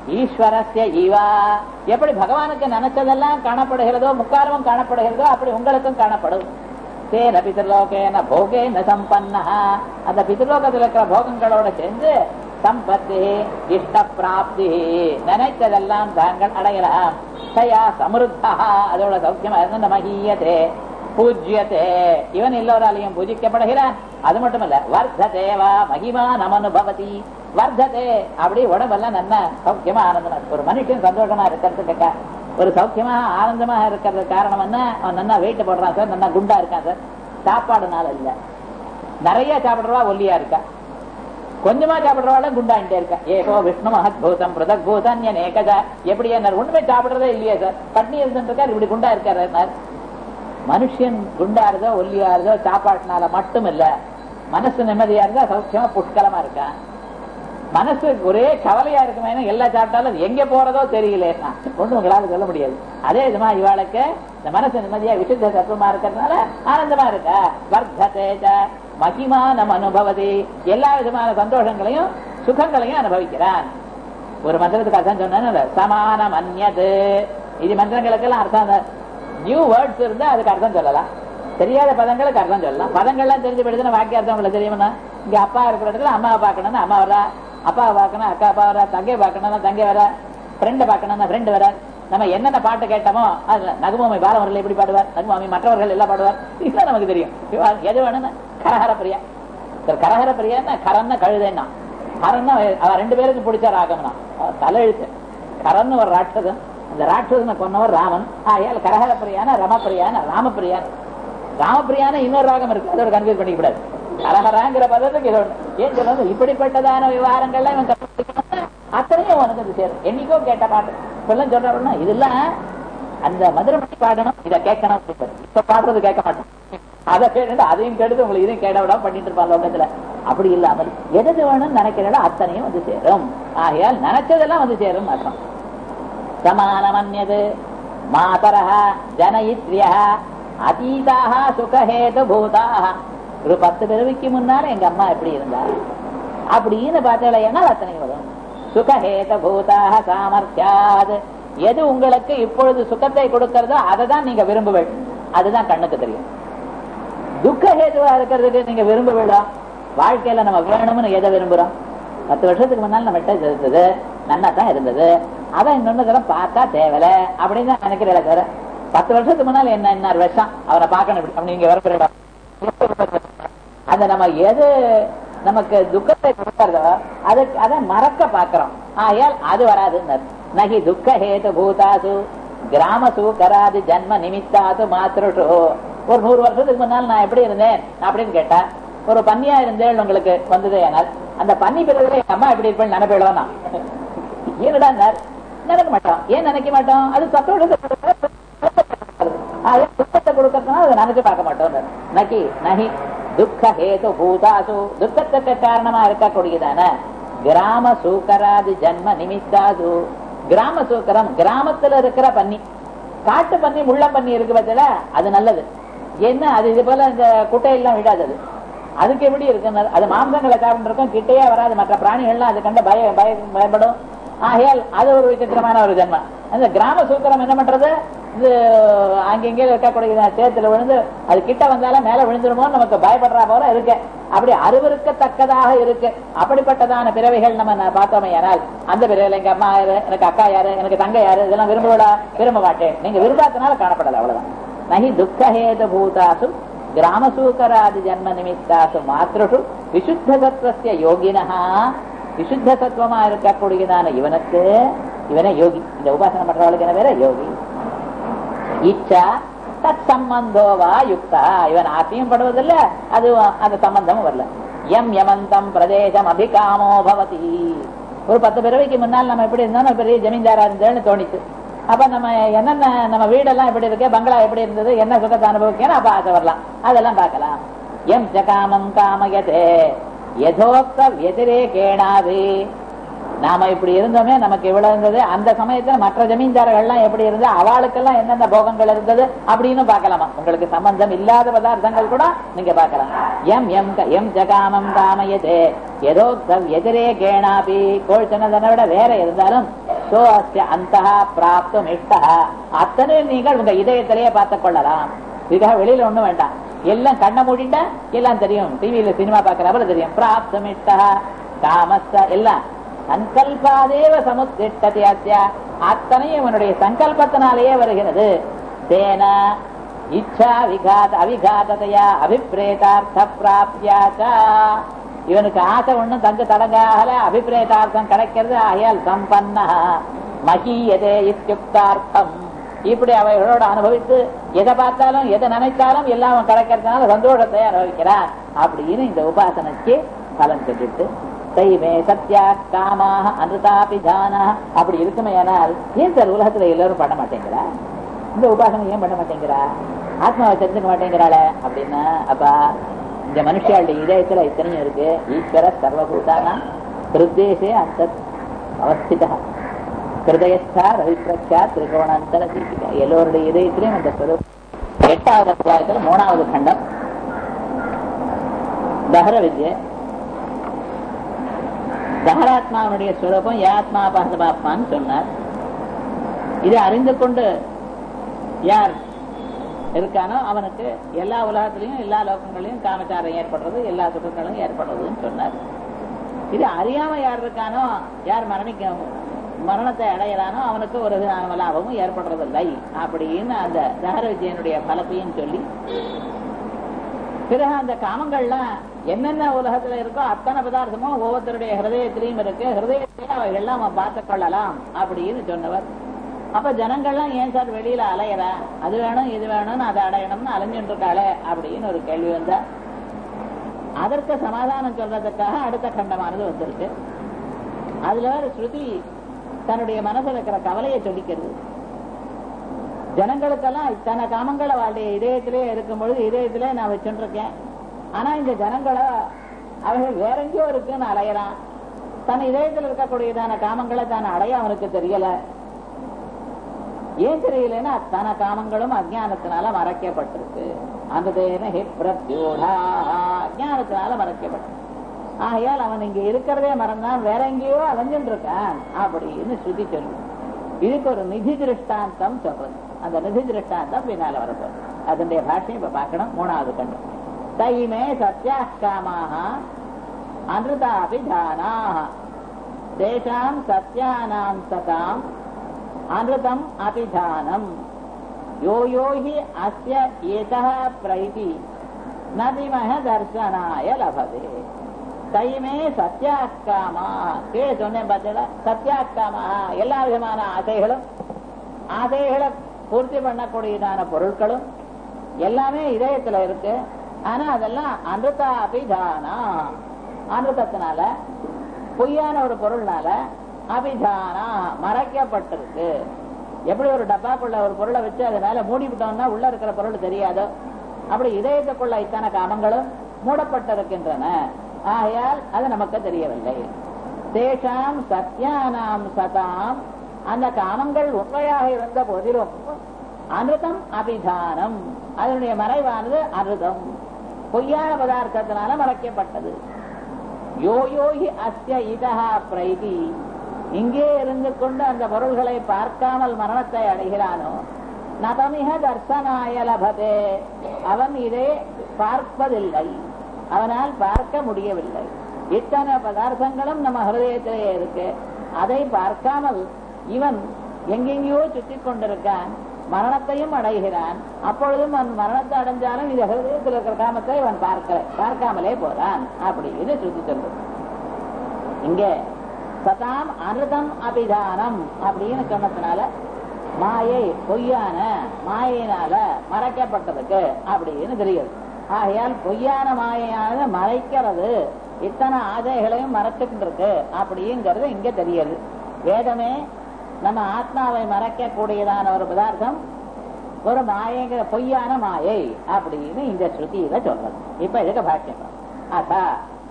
ஈஸ்வரஸ்ய ஈவா, எப்படி பகவானுக்கு நினைச்சதெல்லாம் காணப்படுகிறதோ முக்காரமும் காணப்படுகிறதோ அப்படி உங்களுக்கும் காணப்படும். தேன பிதர்லோகேன போகேன சம்பன்னா, அந்த பிதர்லோகத்தில் இருக்கிற போகங்களோட சேர்ந்து சம்பத்தி இஷ்ட பிராப்தி, நினைத்ததெல்லாம் தாங்கள் அடையலாம். தயா சமருத்தா, அதோட சௌக்கியமா இருந்து மகியதே பூஜ்யத்தே, இவன் எல்லோராலையும் பூஜிக்கப்படுகிறான். அது மட்டும் இல்ல வர்த்ததேவா மகிமா நமனுபவதி, வர்த்ததே அப்படி உடம்பெல்லாம் நல்ல சௌக்கியமா ஆனந்தமா. ஒரு மனுஷன் சந்தோஷமா இருக்கிறதுக்கு ஒரு சௌக்கியமா ஆனந்தமா இருக்கிறது காரணம் என்ன? அவன் நல்லா வெயிட் போடுறான் சார், நல்லா குண்டா இருக்கான் சார். சாப்பாடுனால இல்ல, நிறைய சாப்பிடுறவா ஒல்லியா இருக்கா, கொஞ்சமா சாப்பிடுறவாள் குண்டாயிட்டே இருக்கா. ஏகோ விஷ்ணு மகத் பூதம் பிரதக் பூதன் என் ஏகதா, எப்படி என்ன ஒண்ணுமே சாப்பிடுறதே இல்லையா சார், பட்னி இருந்துட்டு இருக்காரு, இப்படி குண்டா இருக்காரு. மனுஷன் குண்டாருதோ ஒல்லியாருதோ சாப்பாட்டுனால மட்டும் இல்ல, மனசு நிம்மதியா இருந்தா சௌக்கியமா புஷ்கலமா இருக்கா. மனசு ஒரே கவலையா இருக்குமே, எல்லா சாப்பிட்டாலும் எங்க போறதோ தெரியலன்னா ஒண்ணு உங்களால சொல்ல முடியாது. அதே விதமா இவாளுக்கு இந்த மனசு நிம்மதியா விசுத்த தத்துவமா இருக்கிறதுனால ஆனந்தமா இருக்கா. வர்த்ததேஜ மகிமானம் அனுபவதி, எல்லா விதமான சந்தோஷங்களையும் சுகங்களையும் அனுபவிக்கிறான். ஒரு மந்திரத்துக்கு அர்த்தம் சொன்ன சமானம் அந்நது, இது மந்திரங்களுக்கெல்லாம் அர்த்தம் நியூ வேர்ட்ஸ் இருந்தா அதுக்கு அர்த்தம் சொல்லலாம், தெரியாத பதங்களுக்கு அர்த்தம் சொல்லலாம். பதங்கள்லாம் தெரிஞ்சு போயிடுதுன்னா வாக்கிய அர்த்தம் உங்களுக்கு தெரியுமா? இங்க அப்பா இருக்கிற இடத்துல அம்மாவை பார்க்கணும்னா அம்மா வரா, அப்பாவை பார்க்கணும் அக்கா அப்பா வரா, தங்கை பார்க்கணும்னா தங்கை வரா, ஃப்ரெண்டை பார்க்கணும்னா ஃப்ரெண்டு வரா. நம்ம என்னென்ன பாட்டு கேட்டோமோ அதுல நகுமாமி பாலவர்கள் எப்படி பாடுவார், நகுமாமி மற்றவர்கள் எல்லாம் பாடுவார், இதுதான் நமக்கு தெரியும். எது வேணும்னா கரஹர பிரியா, கரஹர பிரியா கரன்னா கழுதைன்னா, கரன்னா அவ ரெண்டு பேருக்கு பிடிச்ச ராகம்னா தலையெழுத்து. கரன்னு ஒரு ராட்சதன், அந்த ராட்சதனை கொன்னவர் ராமன். ஆயால் கரஹர பிரியான ரமப்பிரியான ராமப்பிரியான். ராமப்பிரியான இன்னொரு ராகம் இருக்கு, அதோட கன்ஃபியூஸ் பண்ணிக்க கூடாது. கரஹராங்கிற பதத்துக்கு இதோட ஏன் சொல்றது, இப்படிப்பட்டதான விவகாரங்கள்லாம் இவன் கற்றுக்கணும், அத்தனையும் உனக்கு அது சேரும். என்னைக்கோ கேட்ட பாட்டு சொல்ல சொல்றா, இதெல்லாம் அந்த மதுரை மணி பாடணும், இதை கேட்கணும், இப்ப பாடுறது கேட்க மாட்டோம், அதை கேட்டு அதையும் கேட்டு உங்களுக்கு இதையும் கேட விடாம பண்ணிட்டு இருப்பான் லோகத்துல. அப்படி இல்லாமல் எது வேணும்னு நினைக்கிறதோ அத்தனையும் வந்து சேரும். ஆகையால் நினைச்சதெல்லாம் வந்து சேரும் அர்த்தம். சமானமன்யது மாதரஹ ஜனயித்ரியா அதீதாக சுகஹேது பூதாக, ஒரு பத்து பிறவிக்கு முன்னால எங்க அம்மா எப்படி இருந்தா அப்படின்னு பார்த்தீங்கன்னா அத்தனை வரும். சுகஹேத பூதாக சாமர்த்தியாது, எது உங்களுக்கு இப்பொழுது சுகத்தை கொடுக்கிறதோ அதை தான் நீங்க விரும்புவீங்க, அதுதான் கண்ணுக்கு தெரியும். துக்கஹேதுவா இருக்கிறதுக்கு நீங்க விரும்ப வேண்டாம். வாழ்க்கையில நம்ம வேணும்னு எதை விரும்புறோம்? பத்து வருஷத்துக்கு முன்னால் நம்ம இருந்தது நன்னா தான் இருந்தது, அவன் இன்னொன்னு பார்த்தா தேவல அப்படின்னு தான் நினைக்கிறேன் தவிர, பத்து வருஷத்துக்கு முன்னால் என்ன என்ன விஷம் அவனை பார்க்கணும் அப்படி நீங்க வரப்பட அந்த நம்ம எது நமக்கு துக்கத்தை கொடுக்கறதோ அதுக்கு அதை மறக்க பாக்குறோம். ஆயால் அது வராது. நகி துக்க ஹேது பூதாசு கிராமசு கராது ஜன்ம நிமித்தாது மாத்திருஷோ. ஒரு நூறு வருஷத்துக்கு முன்னால் நான் எப்படி இருந்தேன் அப்படின்னு கேட்டா, ஒரு பன்னியா இருந்தேன் உங்களுக்கு வந்தது. ஏனால் அந்த பன்னி பிறகு எங்க அம்மா எப்படி இருப்பேன்னு நினைப்பிடுவோம். நான் ஏன்டா நினைக்க மாட்டோம். ஏன் நினைக்க மாட்டோம்? அது சத்தோட துக்கத்தை கொடுக்கறதுனா அதை நினைச்சு பார்க்க மாட்டோம். நகி நகி துக்க ஹேது பூதாசு, துக்கத்துக்கு காரணமா இருக்கக்கூடியதான கிராம சூக்கராதி ஜன்ம நிமித்தாது. கிராம சூக்கரம் கிராமத்துல இருக்கிற பன்னி, காட்டு பன்னி முள்ள பன்னி இருக்கு பத்தில, அது நல்லது. என்ன அது இது போல இந்த குட்டையெல்லாம் விடாது. அது அதுக்கு எப்படி இருக்கு, அது மாம்சங்களை சாப்பிட்டு இருக்கும், கிட்டையே வராது. மற்ற பிராணிகள்லாம் அது கண்ட பய பய பயப்படும். ஆகையால் அது ஒரு விசித்திரமான ஒரு ஜன்மம். அந்த கிராம சூத்திரம் என்ன பண்றது, இது அங்கெங்கே இருக்கக்கூடிய சேத்துல விழுந்து அது கிட்ட வந்தாலும் மேல விழுந்துருமோ நமக்கு பயப்படுறா போல இருக்கு. அப்படி அருவருக்கத்தக்கதாக இருக்கு. அப்படிப்பட்டதான பிறவைகள் நம்ம பார்த்தோமே. ஆனால் அந்த பிறவைகள் எங்க அம்மா யாரு, எனக்கு அக்கா யாரு, எனக்கு தங்க யாரு, இதெல்லாம் விரும்பவிடா விரும்ப மாட்டேன். நீங்க விரும்பாதனால காணப்படல, அவ்வளவுதான். நகி துக்கஹேத பூதாசு கிராமசூக்கராதி ஜன்ம நிமித்தாசு மாத்ருஷு விசுத்த சத்வஸ்ய யோகினஹா. விசுத்த சத்துவமா இருக்கக்கூடியதான இவனுக்கு, இவனே யோகி. இந்த உபாசனை பண்றவளுக்கு என்ன பேர யோகி. இச்சா தத் சம்பந்தோவா யுக்தா. இவன் ஆசையும் படுவதில்ல, அது அந்த சம்பந்தமும் வரல. எம் யமந்தம் பிரதேசம் அபிகாமோ பவதி. ஒரு பத்து பிறவைக்கு முன்னால் நம்ம எப்படி இருந்தோம், பெரிய ஜமீன்தாரா இருந்தேன்னு தோணிச்சு. அப்ப நம்ம என்னென்ன நம்ம வீடெல்லாம் எப்படி இருக்கு, பங்களா எப்படி இருந்தது, என்ன சுகத்தை அனுபவிக்கணும், அப்ப ஆசை வரலாம். அதெல்லாம் பார்க்கலாம். எம் சகாமம் காமயதே யதோக்த வதிரேகேணாதி. நாம இப்படி இருந்தோமே, நமக்கு இவ்வளவு இருந்தது, அந்த சமயத்துல மற்ற ஜமீன்தாரர்கள்லாம் எப்படி இருந்தது, அவளுக்கெல்லாம் என்னென்ன போகங்கள் இருந்தது அப்படின்னு பார்க்கலாமா. உங்களுக்கு சம்பந்தம் இல்லாத பதார்த்தங்கள் கூட நீங்க பார்க்கலாம். எம் எம் எம் ஜகாமம் காமயதே யதோக்த வதிரேகேணாபி. கோள் சொன்னதனை விட வேற இருந்தாலும் சோ அஸ்ய அந்தஹ பிராப்தும் இஷ்டஹ, அத்தனை நீங்கள் உங்க இதயத்திலேயே பார்த்துக் கொள்ளலாம். இதுக்காக வெளியில ஒண்ணும் வேண்டாம், எல்லாம் கண்ண மூடிட்டா எல்லாம் தெரியும். டிவியில சினிமா பாக்குறவரை தெரியும். பிராப்தும் இஷ்டஹ காமஸ்ஸ எல்லாம் சங்கல்பாதேவ சமுத்திஷ்டதி அஸ்ய, அத்தனையும் இவனுடைய சங்கல்பத்தினாலேயே வருகிறது. தேன இச்சா விகாத அவிகாததையா அபிப்ரேதார்த்த பிராப்தியாச்சா, இவனுக்கு ஆசை ஒண்ணும் தங்கு தடங்காகல, அபிப்ரேதார்த்தம் கிடைக்கிறது. ஆயால் சம்பன்ன மகீயதே இத்யுக்தார்த்தம், இப்படி அவைகளோடு அனுபவித்து எதை பார்த்தாலும் எதை நினைத்தாலும் எல்லாம் கிடைக்கிறதுனால சந்தோஷத்தை அனுபவிக்கிறான் அப்படின்னு இந்த உபாசனைக்கு பலன் சொல்லிட்டு தைமே சத்யா காமாக அனுதாபிதானா அப்படி இருக்குமே. ஆனால் ஏன் சார் உலகத்துல எல்லாரும் பண்ண மாட்டேங்கிறா, இந்த உபாசனை ஏன் பண்ண மாட்டேங்கிறா, ஆத்மாவை தெரிஞ்சுக்க மாட்டேங்கிறாள அப்படின்னா, அப்பா இந்த மனுஷாளுடைய இதயத்துல இத்தனையும் இருக்கு. ஈஸ்வர சர்வபூதானா ஹிருதேசே அந்த அவஸ்திதா ஹிருதயஸ்தா ரவிப்ரக்ஷா திரிகோணாந்தர தீபிகா, எல்லோருடைய இதயத்திலையும் அந்த ஸ்வரூபம். எட்டாவது அத்தியாயத்துல மூணாவது கண்டம் தஹர வித்யை. தஹராத்மாவுடைய ஸ்வரூபம் யாத்மா பாசபாத்மான்னு சொன்னார். இதை அறிந்து கொண்டு யார் இருக்கானோ அவனுக்கு எல்லா உலகத்திலையும் எல்லா லோகங்களையும் காமச்சாரம் ஏற்படுறது, எல்லா சுகங்களும் ஏற்படுறதுன்னு சொன்னார். இது அறியாம யார் இருக்கானோ, யார் மரணிக்க மரணத்தை அடையிறானோ அவனுக்கு ஒரு லாபமும் ஏற்படுறதில்லை அப்படின்னு அந்த தஹர வித்யனுடைய பலத்தையும் சொல்லி, பிறகு அந்த காமங்கள்லாம் என்னென்ன உலகத்துல இருக்கோ அத்தனை பதார்த்தமும் ஒவ்வொருத்தருடைய ஹிருதயத்திலையும் இருக்கு, ஹிருதயத்திலேயே அவைகள்லாம் அவன் பார்த்துக் கொள்ளலாம் அப்படின்னு சொன்னவர். அப்ப ஜனங்கள்லாம் ஏன் சார் வெளியில அலையிற, அது வேணும் இது வேணும்னு அதை அடையணும்னு அலைஞ்சுட்டு இருக்காளே அப்படின்னு ஒரு கேள்வி வந்தா, அதற்கு சமாதானம் சொல்றதுக்காக அடுத்த கண்டமானது வந்திருக்கு. அதுல ஸ்ருதி தன்னுடைய மனசுல இருக்கிற கவலையை சொல்லிக்கிறது. ஜனங்களுக்கெல்லாம் இத்தனை காமங்களை அவளுடைய இதயத்திலே இருக்கும் பொழுது இதயத்திலே நான் வச்சுட்டு இருக்கேன். ஆனா இந்த ஜனங்களை அவர்கள் வேற எங்கேயோ இருக்குன்னு அலையறான். தன் இதயத்தில் இருக்கக்கூடியதான காமங்களை தான் அடைய அவனுக்கு தெரியல. ஏன் தெரியலன்னா அத்தனை காமங்களும் அஜானத்தினால மறைக்கப்பட்டிருக்கு. அந்த அஜானத்தினால மறைக்கப்பட்டிருக்கு. ஆகையால் அவன் இங்க இருக்கிறதே மறந்தான், வேற எங்கேயோ அலைஞ்சுட்டு இருக்கான் அப்படின்னு ஸ்ருதி சொல்லுவோம். இதுக்கு ஒரு நிதி திருஷ்டாந்தம் சொல்றது. அந்த நிதி திருஷ்டாந்தம் பின்னால வரப்போம். அதனுடைய பாஷையை இப்ப பார்க்கணும். மூணாவது கண்டம் தைமே சத்யாகாமாக அனுதாபிதானாக தேசாம் சத்யானாம் சதாம் அனுதம் அபிதானம் யோ யோஹி அஸ்ய ஏதஹ ப்ரைதி நதிமஹ தர்சனாய லபதே. தைமே சத்யாகாமா கீழே சொன்னேன் பார்த்தீங்களா, சத்யாகாமா எல்லா விதமான ஆசைகளும் ஆசைகளை பூர்த்தி பண்ணக்கூடியதான பொருட்களும் எல்லாமே இதயத்துல இருக்கு. ஆனா அதெல்லாம் அனுதா அபிதானா, அனுதத்தினால பொய்யான ஒரு பொருள்னால அபிதானா மறைக்கப்பட்டிருக்கு. எப்படி ஒரு டப்பாக்குள்ள ஒரு பொருளை வச்சு அது மேல மூடிவிட்டோம்னா உள்ள இருக்கிற பொருள் தெரியாதோ, அப்படி இதயத்துக்குள்ள இத்தனை காமங்களும் மூடப்பட்டிருக்கின்றன. ஆகையால் அது நமக்கு தெரியவில்லை. தேசாம் சத்யானாம் சதாம், அந்த காமங்கள் உண்மையாக இருந்த போதிலும் அனுதம் அபிதானம், அதனுடைய மறைவானது அனுதம் பொய்யான பதார்த்தத்தினால மறைக்கப்பட்டது. யோ யோகி அஸ்ய இதஹா பிரைதி, இங்கே இருந்து கொண்டு அந்த பொருள்களை பார்க்காமல் மரணத்தை அடைகிறானோ நதமிக தர்சனாய லபதே, அவன் இதை பார்ப்பதில்லை, அவனால் பார்க்க முடியவில்லை. இத்தனை பதார்த்தங்களும் நம்ம ஹிருதயத்திலேயே இருக்கு, அதை பார்க்காமல் இவன் எங்கெங்கேயோ சுற்றி கொண்டிருக்கான், மரணத்தையும் அடைகிறான். அப்பொழுதும் அவன் மரணத்தை அடைஞ்சாலும் இந்த ஹிருதயத்தில் இருக்கிற காமத்தை அவன் பார்க்க பார்க்காமலே போறான் அப்படின்னு சுத்தி சொல்றது. இங்க சதாம் அனுதம் அபிதானம் அப்படின்னு சொன்னதுனால மாயை பொய்யான மாயினால மறைக்கப்பட்டதுக்கு அப்படின்னு தெரியுது. ஆகையால் பொய்யான மாயையானது மறைக்கிறது, இத்தனை ஆசைகளையும் மறைச்சுட்டு இருக்கு அப்படிங்கிறது இங்க தெரியுது. வேதமே நம்ம ஆத்மாவை மறைக்கக்கூடியதான ஒரு பதார்த்தம் ஒரு மாயங்கிற பொய்யான மாயை அப்படின்னு இந்த ஸ்ருதியில சொல்றது. இப்ப இதுக்கு பாக்கியம் அதா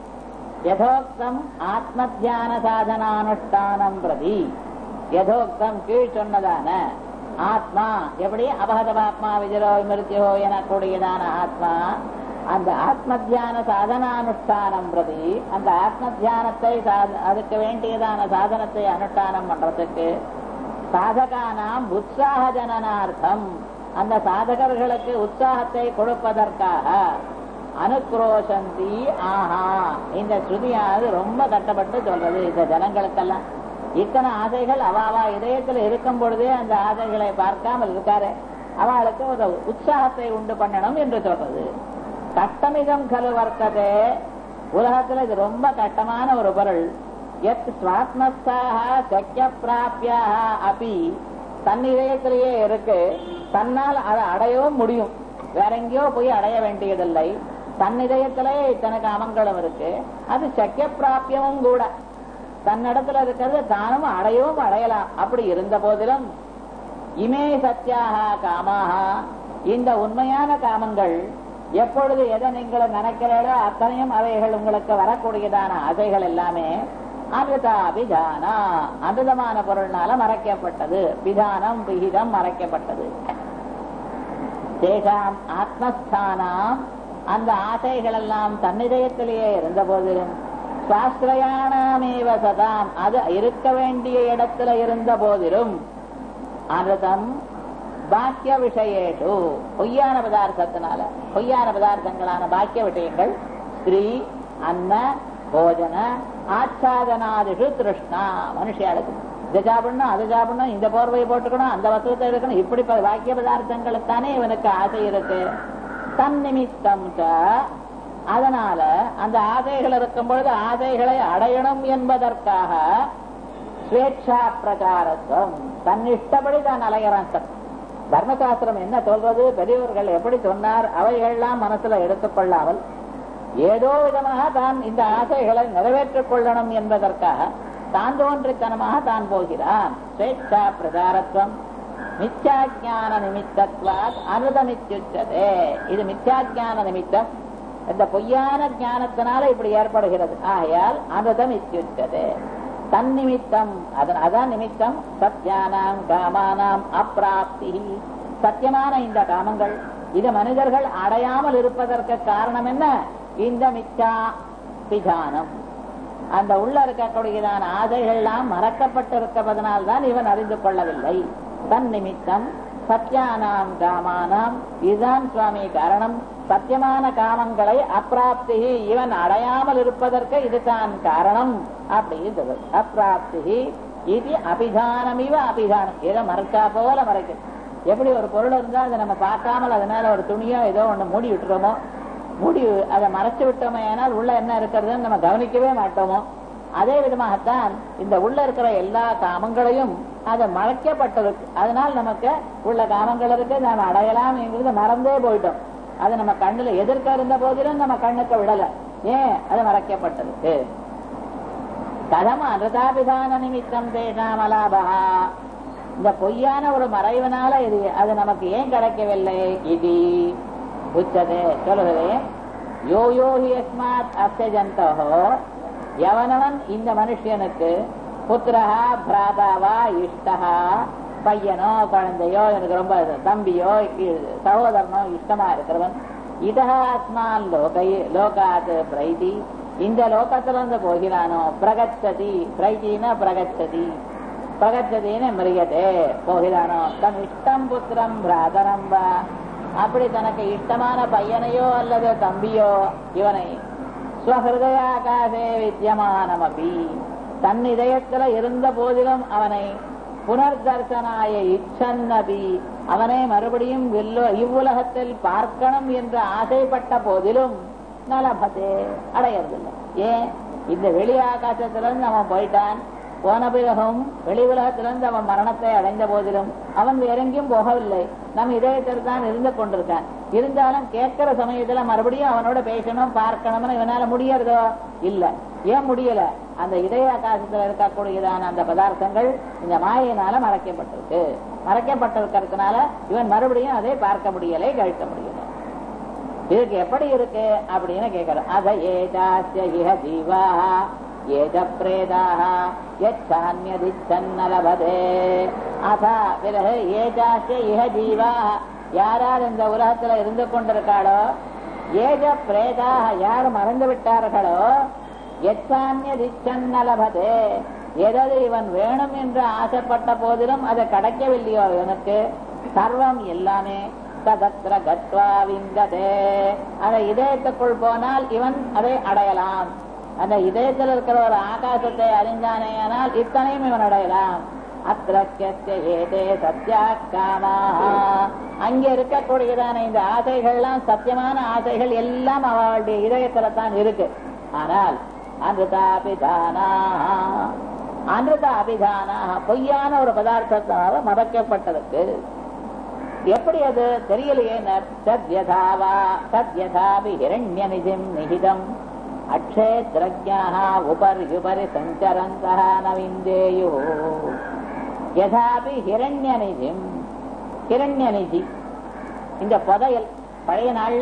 யதோக்தம் ஆத்ம தியான சாதனானுஷ்டானம் பிரதி, யதோக்தம் கீழ் சொன்னதான ஆத்மா எப்படி அபகதமாத்மா விஜரோ விமிருத்தியோ எனக்கூடியதான ஆத்மா, அந்த ஆத்ம தியான சாதனானுஷ்டானம் பிரதி அந்த ஆத்ம தியானத்தை அதுக்கு வேண்டியதான சாதனத்தை அனுஷ்டானம் பண்றதுக்கு சாதகானாம் உற்சாக ஜனனார்த்தம் அந்த சாதகர்களுக்கு உற்சாகத்தை கொடுப்பதற்காக அனுக்ரோஷந்தி ஆஹா இந்த ஸ்ருதியானது ரொம்ப கட்டப்பட்டு சொல்றது. இந்த ஜனங்களுக்கெல்லாம் இத்தனை ஆசைகள் அவாவா இதயத்தில் இருக்கும் பொழுதே அந்த ஆசைகளை பார்க்காமல் இருக்காரு, அவளுக்கு ஒரு உற்சாகத்தை உண்டு பண்ணணும் என்று சொல்றது. கஷ்டமிதம் கலு வர்த்ததே, உலகத்துல இது ரொம்ப கஷ்டமான ஒரு பொருள். எத் ஸ்வாத்மஸ்தாக சக்கிய பிராபியாக அப்படி தன் இதயத்திலேயே இருக்கு, தன்னால் அதை அடையவும் முடியும், வேற எங்கேயோ போய் அடைய வேண்டியதில்லை. தன் இதயத்திலே இத்தனை காமங்களும் இருக்கு, அது சக்கிய பிராபியமும் கூட, தன்னிடத்துல இருக்கிறது தானும் அடையவும் அடையலாம். அப்படி இருந்த போதிலும் இமே சத்தியாக காமாக இந்த உண்மையான காமங்கள் எப்பொழுது எதை நீங்கள் நினைக்கிறீர்களோ அத்தனையும் அவைகள் உங்களுக்கு வரக்கூடியதான ஆசைகள் எல்லாமே அமிர்தாபிதானா அமிர்தமான பொருள்னால மறைக்கப்பட்டது. விதானம் விகிதம் மறைக்கப்பட்டது. தேசாம் ஆத்மஸ்தானம் அந்த ஆசைகள் எல்லாம் தன்னிதயத்திலேயே இருந்த போதிலும் சாஸ்திரயானாமேவ சதாம் அது இருக்க வேண்டிய இடத்துல இருந்த போதிலும் அமிர்தம் பாக்கிய விஷயேஷு பொய்யான பதார்த்தத்தினால பொய்யான பதார்த்தங்களான பாக்கிய விஷயங்கள் ஸ்ரீ அன்ன போஜன ஆச்சாதனாதிஷு திருஷ்ணா மனுஷியாளுக்கு இதை சாப்பிடணும் அது சாப்பிடணும் இந்த போர்வையை போட்டுக்கணும் அந்த வசூத்தை எடுக்கணும் இப்படி பாக்கிய பதார்த்தங்களுக்கானே இவனுக்கு ஆசை இருக்கு. தன் நிமித்தம் அதனால அந்த ஆசைகள் இருக்கும் பொழுது ஆசைகளை அடையணும் என்பதற்காக ஸ்வேட்சா பிரச்சாரத்துவம் தன் இஷ்டப்படி தான் அலைகிறான். தர்மசாஸ்திரம் என்ன சொல்றது, பெரியவர்கள் எப்படி சொன்னார் அவைகள்லாம் மனசுல எடுத்துக்கொள்ளாமல் ஏதோ விதமாக தான் இந்த ஆசைகளை நிறைவேற்றிக் கொள்ளணும் என்பதற்காக தான் தோன்றித்தனமாக தான் போகிறான். ஸ்வேட்சா பிரச்சாரத்துவம் மித்யாஜான நிமித்தத்வாத் அனுதமித்யுச்சதே. இது மித்யாஜான நிமித்தம், இந்த பொய்யான ஞானத்தினால இப்படி ஏற்படுகிறது. ஆகையால் அனுதம் இத்யுச்சதே தன் நிமித்தம் அதன் அதான் நிமித்தம். சத்யானாம் காமானாம் அப்பிராப்தி சத்தியமான இந்த காமங்கள் இது மனிதர்கள் அடையாமல் இருப்பதற்கு காரணம் என்ன? இந்த மித்யா பிதானம் அந்த உள்ள இருக்கக்கூடியதான ஆசைகள்லாம் மறக்கப்பட்டிருப்பதனால்தான் இவன் அறிந்து கொள்ளவில்லை. தன் நிமித்தம் சத்யானாம் காமானாம் இதுதான் சுவாமி காரணம். சத்தியமான காமங்களை அப்பிராப்தி இவன் அடையாமல் இருப்பதற்கு இதுதான் காரணம் அப்படின்னு அப்பிராப்தி இது அபிதானம். இவ அபிதானம் ஏதோ மறைச்சா போல மறைக்கும். எப்படி ஒரு பொருள் இருந்தா அதை நம்ம பார்க்காமல் அதனால ஒரு துணியோ ஏதோ ஒண்ணு மூடி விட்டுறோமோ, மூடி அதை மறைச்சு விட்டோமோ ஏனால் உள்ள என்ன இருக்கிறதுன்னு நம்ம கவனிக்கவே மாட்டோமோ, அதே விதமாகத்தான் இந்த உள்ள இருக்கிற எல்லா காமங்களையும் அதை மறைக்கப்பட்டிருக்கு. அதனால் நமக்கு உள்ள காமங்கள் இருக்கு நாம் அடையலாம் என்கிறது மறந்தே போயிட்டோம். அது நம்ம கண்ணுல எதிர்க்க இருந்த போதிலும் நம்ம கண்ணுக்கு விடல, ஏன் அது மறைக்கப்பட்டிருக்கு. கதம் அனுதாபிதான நிமித்தம் தேஷாம் அலாபா இந்த பொய்யான ஒரு மறைவனால இது அது நமக்கு ஏன் கிடைக்கவில்லை? இது உச்சதே சொல்லுகிறே யோ யோகி அஸ்மாத் அஸ்யஜந்தோ எவனவன் இந்த மனுஷனுக்கு புத்திரஹா பிராதாவா இஷ்டஹா பையனோ குழந்தையோ எனக்கு ரொம்ப தம்பியோ சகோதரனோ இஷ்டமா இருக்கிறவன் இதஹா அஸ்மான் லோகை லோகாத் பிரைதி இந்த லோகத்திலிருந்து போகிறானோ பிரகச்சதி பிரைத்தின பிரகச்சதி பிரகச்சதின்னு மிருகதே போகிறானோ தன் இஷ்டம் புத்திரம் பிராதரம் வா அப்படி தனக்கு இஷ்டமான பையனையோ அல்லது தம்பியோ இவனை ஸ்வஹிருதயாகாசே வித்யமானமபி தன் இதயத்துல இருந்த போதிலும் அவனை புனர்தர்சனாய இச்சன்னபி அவனை மறுபடியும் இவ்வுலகத்தில் பார்க்கணும் என்று ஆசைப்பட்ட போதிலும் நலபதே அடையறதில்லை. ஏன்? இந்த வெளி ஆகாசத்திலிருந்து அவன் போயிட்டான், போன பிறகும் வெளி உலகத்திலிருந்து அவன் மரணத்தை அடைந்த போதிலும் அவன் வேறெங்கும் போகவில்லை, நம் இதயத்தில் தான் இருந்து கொண்டிருக்கான். இருந்தாலும் கேட்கிற சமயத்துல மறுபடியும் அவனோட பேசணும் பார்க்கணும்னு இவனால முடியறதோ இல்ல. ஏன் முடியல? அந்த இதய ஆகாசத்துல இருக்கக்கூடியதான அந்த பதார்த்தங்கள் இந்த மாயினால மறைக்கப்பட்டிருக்கு. மறைக்கப்பட்டிருக்கிறதுனால இவன் மறுபடியும் அதை பார்க்க முடியலை, கழிக்க முடியல. இதுக்கு எப்படி இருக்கு அப்படின்னு கேட்கிறோம். அத ஏதாஸ்ய இஹ ஜீவா ஏத பிரேதாக யச்சான்யதிச்சன்னலபதே அத பிறகு ஏதாஸ்ய இஹ ஜீவா யாரால் இந்த உலகத்துல இருந்து கொண்டிருக்காளோ ஏஜ பிரேதாக யார் மறந்து விட்டார்களோ எச்சான்யதிச்சன்னலபதே எதது இவன் வேணும் என்று ஆசைப்பட்ட போதிலும் அதை கிடைக்கவில்லையோ இவனுக்கு சர்வம் எல்லாமே ததத்ர கத்வா விந்ததே அந்த இதயத்துக்குள் போனால் இவன் அதை அடையலாம். அந்த இதயத்தில் இருக்கிற ஒரு ஆகாசத்தை அறிந்தானே ஆனால் இத்தனையும் இவன் அடையலாம். அத்திரே சத்யா காமா அங்கே இருக்கக்கூடியதான இந்த ஆசைகள்லாம் சத்தியமான ஆசைகள் எல்லாம் அவளுடைய இதயத்துல தான் இருக்கு. ஆனால் அமிர்தாபிதானா அமிர்த அபிதானா பொய்யான ஒரு பதார்த்தத்தினால மறக்கப்பட்டதுக்கு எப்படி அது தெரியலையே. சத்யதாவா சத்யதாபி ஹிரண்ய நிதிம் நிஹிதம் அக்ஷேத்ரஜ்ஞாஹ உபர்யுபரி சஞ்சரந்தஹ நவிந்தேயோ யதாபி ஹிரண்ய நிதிம். ஹிரண்ய நிதி இந்த புதையல் பழைய நாள்ல